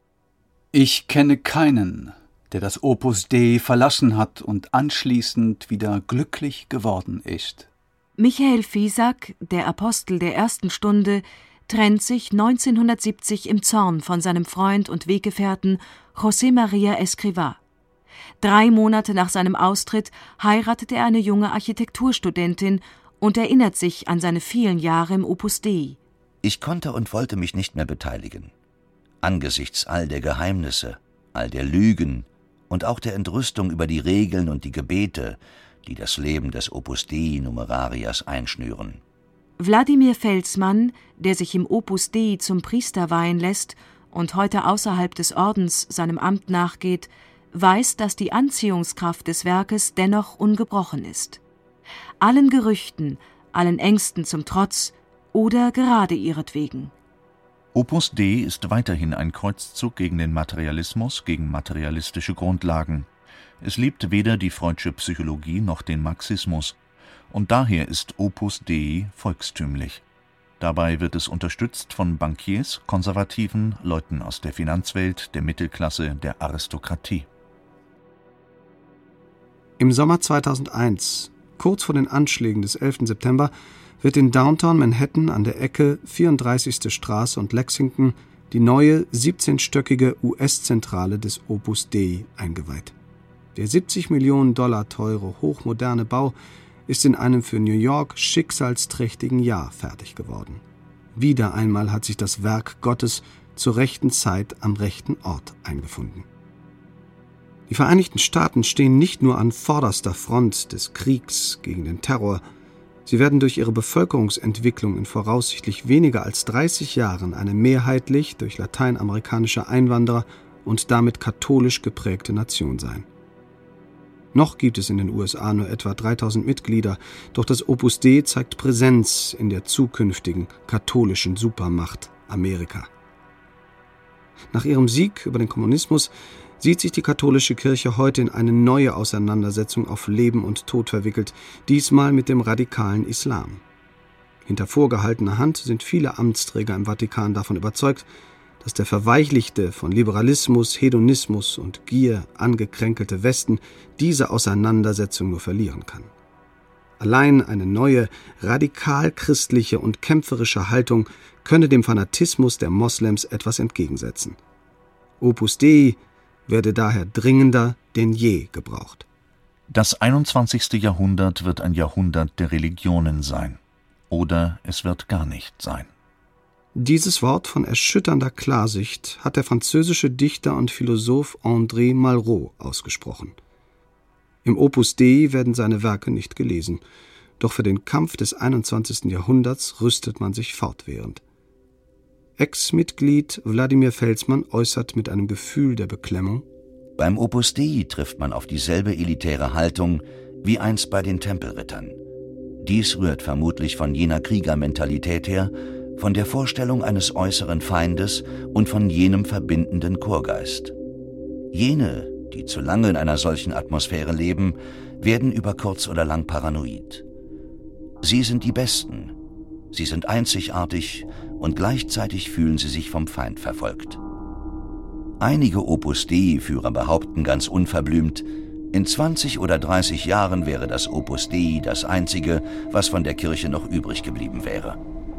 Ich kenne keinen, der das Opus Dei verlassen hat und anschließend wieder glücklich geworden ist. Michael Fiesack, der Apostel der ersten Stunde, trennt sich neunzehnhundertsiebzig im Zorn von seinem Freund und Weggefährten José María Escrivá. Drei Monate nach seinem Austritt heiratet er eine junge Architekturstudentin und erinnert sich an seine vielen Jahre im Opus Dei. Ich konnte und wollte mich nicht mehr beteiligen. Angesichts all der Geheimnisse, all der Lügen und auch der Entrüstung über die Regeln und die Gebete, die das Leben des Opus Dei Numerariers einschnüren. Wladimir Felsmann, der sich im Opus Dei zum Priester weihen lässt und heute außerhalb des Ordens seinem Amt nachgeht, weiß, dass die Anziehungskraft des Werkes dennoch ungebrochen ist. Allen Gerüchten, allen Ängsten zum Trotz oder gerade ihretwegen. Opus Dei ist weiterhin ein Kreuzzug gegen den Materialismus, gegen materialistische Grundlagen. Es liebt weder die Freud'sche Psychologie noch den Marxismus. Und daher ist Opus Dei volkstümlich. Dabei wird es unterstützt von Bankiers, Konservativen, Leuten aus der Finanzwelt, der Mittelklasse, der Aristokratie. Im Sommer zweitausendeins, kurz vor den Anschlägen des elften September, wird in Downtown Manhattan an der Ecke vierunddreißigste Straße und Lexington die neue siebzehnstöckige U S-Zentrale des Opus Dei eingeweiht. Der siebzig Millionen Dollar teure, hochmoderne Bau ist in einem für New York schicksalsträchtigen Jahr fertig geworden. Wieder einmal hat sich das Werk Gottes zur rechten Zeit am rechten Ort eingefunden. Die Vereinigten Staaten stehen nicht nur an vorderster Front des Kriegs gegen den Terror, sie werden durch ihre Bevölkerungsentwicklung in voraussichtlich weniger als dreißig Jahren eine mehrheitlich durch lateinamerikanische Einwanderer und damit katholisch geprägte Nation sein. Noch gibt es in den U S A nur etwa dreitausend Mitglieder, doch das Opus Dei zeigt Präsenz in der zukünftigen katholischen Supermacht Amerika. Nach ihrem Sieg über den Kommunismus sieht sich die katholische Kirche heute in eine neue Auseinandersetzung auf Leben und Tod verwickelt, diesmal mit dem radikalen Islam. Hinter vorgehaltener Hand sind viele Amtsträger im Vatikan davon überzeugt, dass der verweichlichte, von Liberalismus, Hedonismus und Gier angekränkelte Westen diese Auseinandersetzung nur verlieren kann. Allein eine neue, radikal christliche und kämpferische Haltung könne dem Fanatismus der Moslems etwas entgegensetzen. Opus Dei werde daher dringender denn je gebraucht. Das einundzwanzigste Jahrhundert wird ein Jahrhundert der Religionen sein. Oder es wird gar nicht sein. Dieses Wort von erschütternder Klarsicht hat der französische Dichter und Philosoph André Malraux ausgesprochen. Im Opus Dei werden seine Werke nicht gelesen, doch für den Kampf des einundzwanzigsten Jahrhunderts rüstet man sich fortwährend. Ex-Mitglied Wladimir Felsmann äußert mit einem Gefühl der Beklemmung: Beim Opus Dei trifft man auf dieselbe elitäre Haltung wie einst bei den Tempelrittern. Dies rührt vermutlich von jener Kriegermentalität her, von der Vorstellung eines äußeren Feindes und von jenem verbindenden Chorgeist. Jene, die zu lange in einer solchen Atmosphäre leben, werden über kurz oder lang paranoid. Sie sind die Besten, sie sind einzigartig und gleichzeitig fühlen sie sich vom Feind verfolgt. Einige Opus Dei-Führer behaupten ganz unverblümt, in zwanzig oder dreißig Jahren wäre das Opus Dei das einzige, was von der Kirche noch übrig geblieben wäre.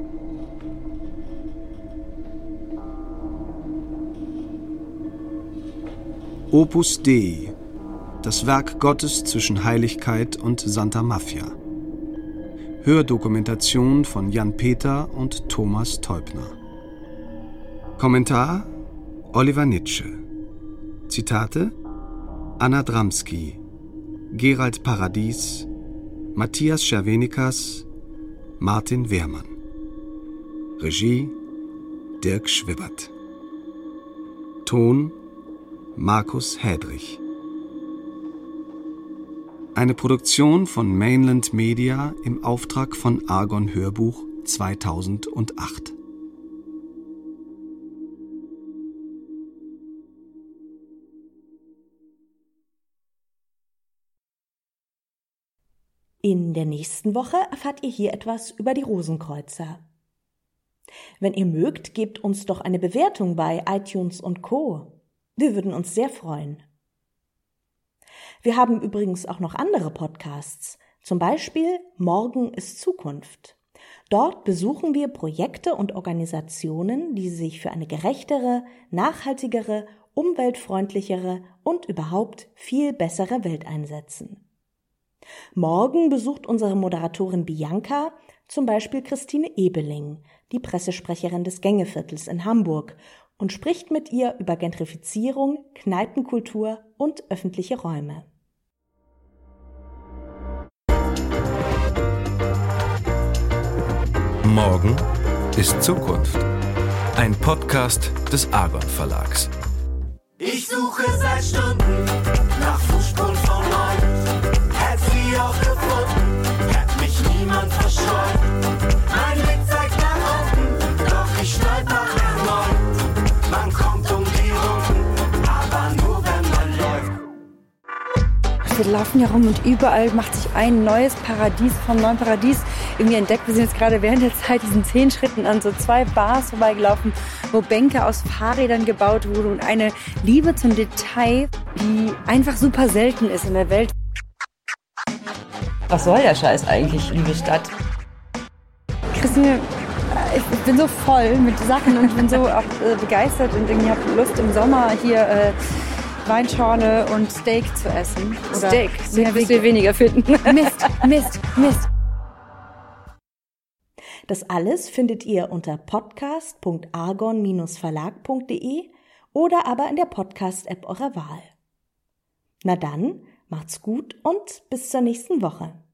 Opus Dei, das Werk Gottes zwischen Heiligkeit und Santa Mafia. Hördokumentation von Jan Peter und Thomas Teubner. Kommentar Oliver Nitsche. Zitate Anna Dramski, Gerald Paradies, Matthias Schervenikas, Martin Wehrmann. Regie Dirk Schwibbert. Ton Markus Hädrich. Eine Produktion von Mainland Media im Auftrag von Argon Hörbuch zweitausendacht. In der nächsten Woche erfahrt ihr hier etwas über die Rosenkreuzer. Wenn ihr mögt, gebt uns doch eine Bewertung bei iTunes und Co. Wir würden uns sehr freuen. Wir haben übrigens auch noch andere Podcasts, zum Beispiel Morgen ist Zukunft. Dort besuchen wir Projekte und Organisationen, die sich für eine gerechtere, nachhaltigere, umweltfreundlichere und überhaupt viel bessere Welt einsetzen. Morgen besucht unsere Moderatorin Bianca zum Beispiel Christine Ebeling, die Pressesprecherin des Gängeviertels in Hamburg, und spricht mit ihr über Gentrifizierung, Kneipenkultur und öffentliche Räume. Morgen ist Zukunft. Ein Podcast des Argon Verlags. Ich suche seit Stunden nach Fußspuren von euch. Hätt sie auch gefunden, hätt mich niemand verscheut. Mein Blick zeigt nach unten, doch ich stolper erneut. Man kommt um die Runden, aber nur wenn man läuft. Wir laufen hier rum und überall macht sich ein neues Paradies vom neuen Paradies irgendwie entdeckt. Wir sind jetzt gerade während der Zeit diesen zehn Schritten an so zwei Bars vorbeigelaufen, wo Bänke aus Fahrrädern gebaut wurden und eine Liebe zum Detail, die einfach super selten ist in der Welt. Was soll der Scheiß eigentlich, liebe Stadt? Christine, ich bin so voll mit Sachen und bin so auch äh, begeistert und irgendwie habe Lust im Sommer hier äh, Weinschorle und Steak zu essen. Oder Steak? Steak wirst du weniger finden. Mist, Mist, Mist. Das alles findet ihr unter podcast punkt argon Bindestrich verlag punkt de oder aber in der Podcast-App eurer Wahl. Na dann, macht's gut und bis zur nächsten Woche.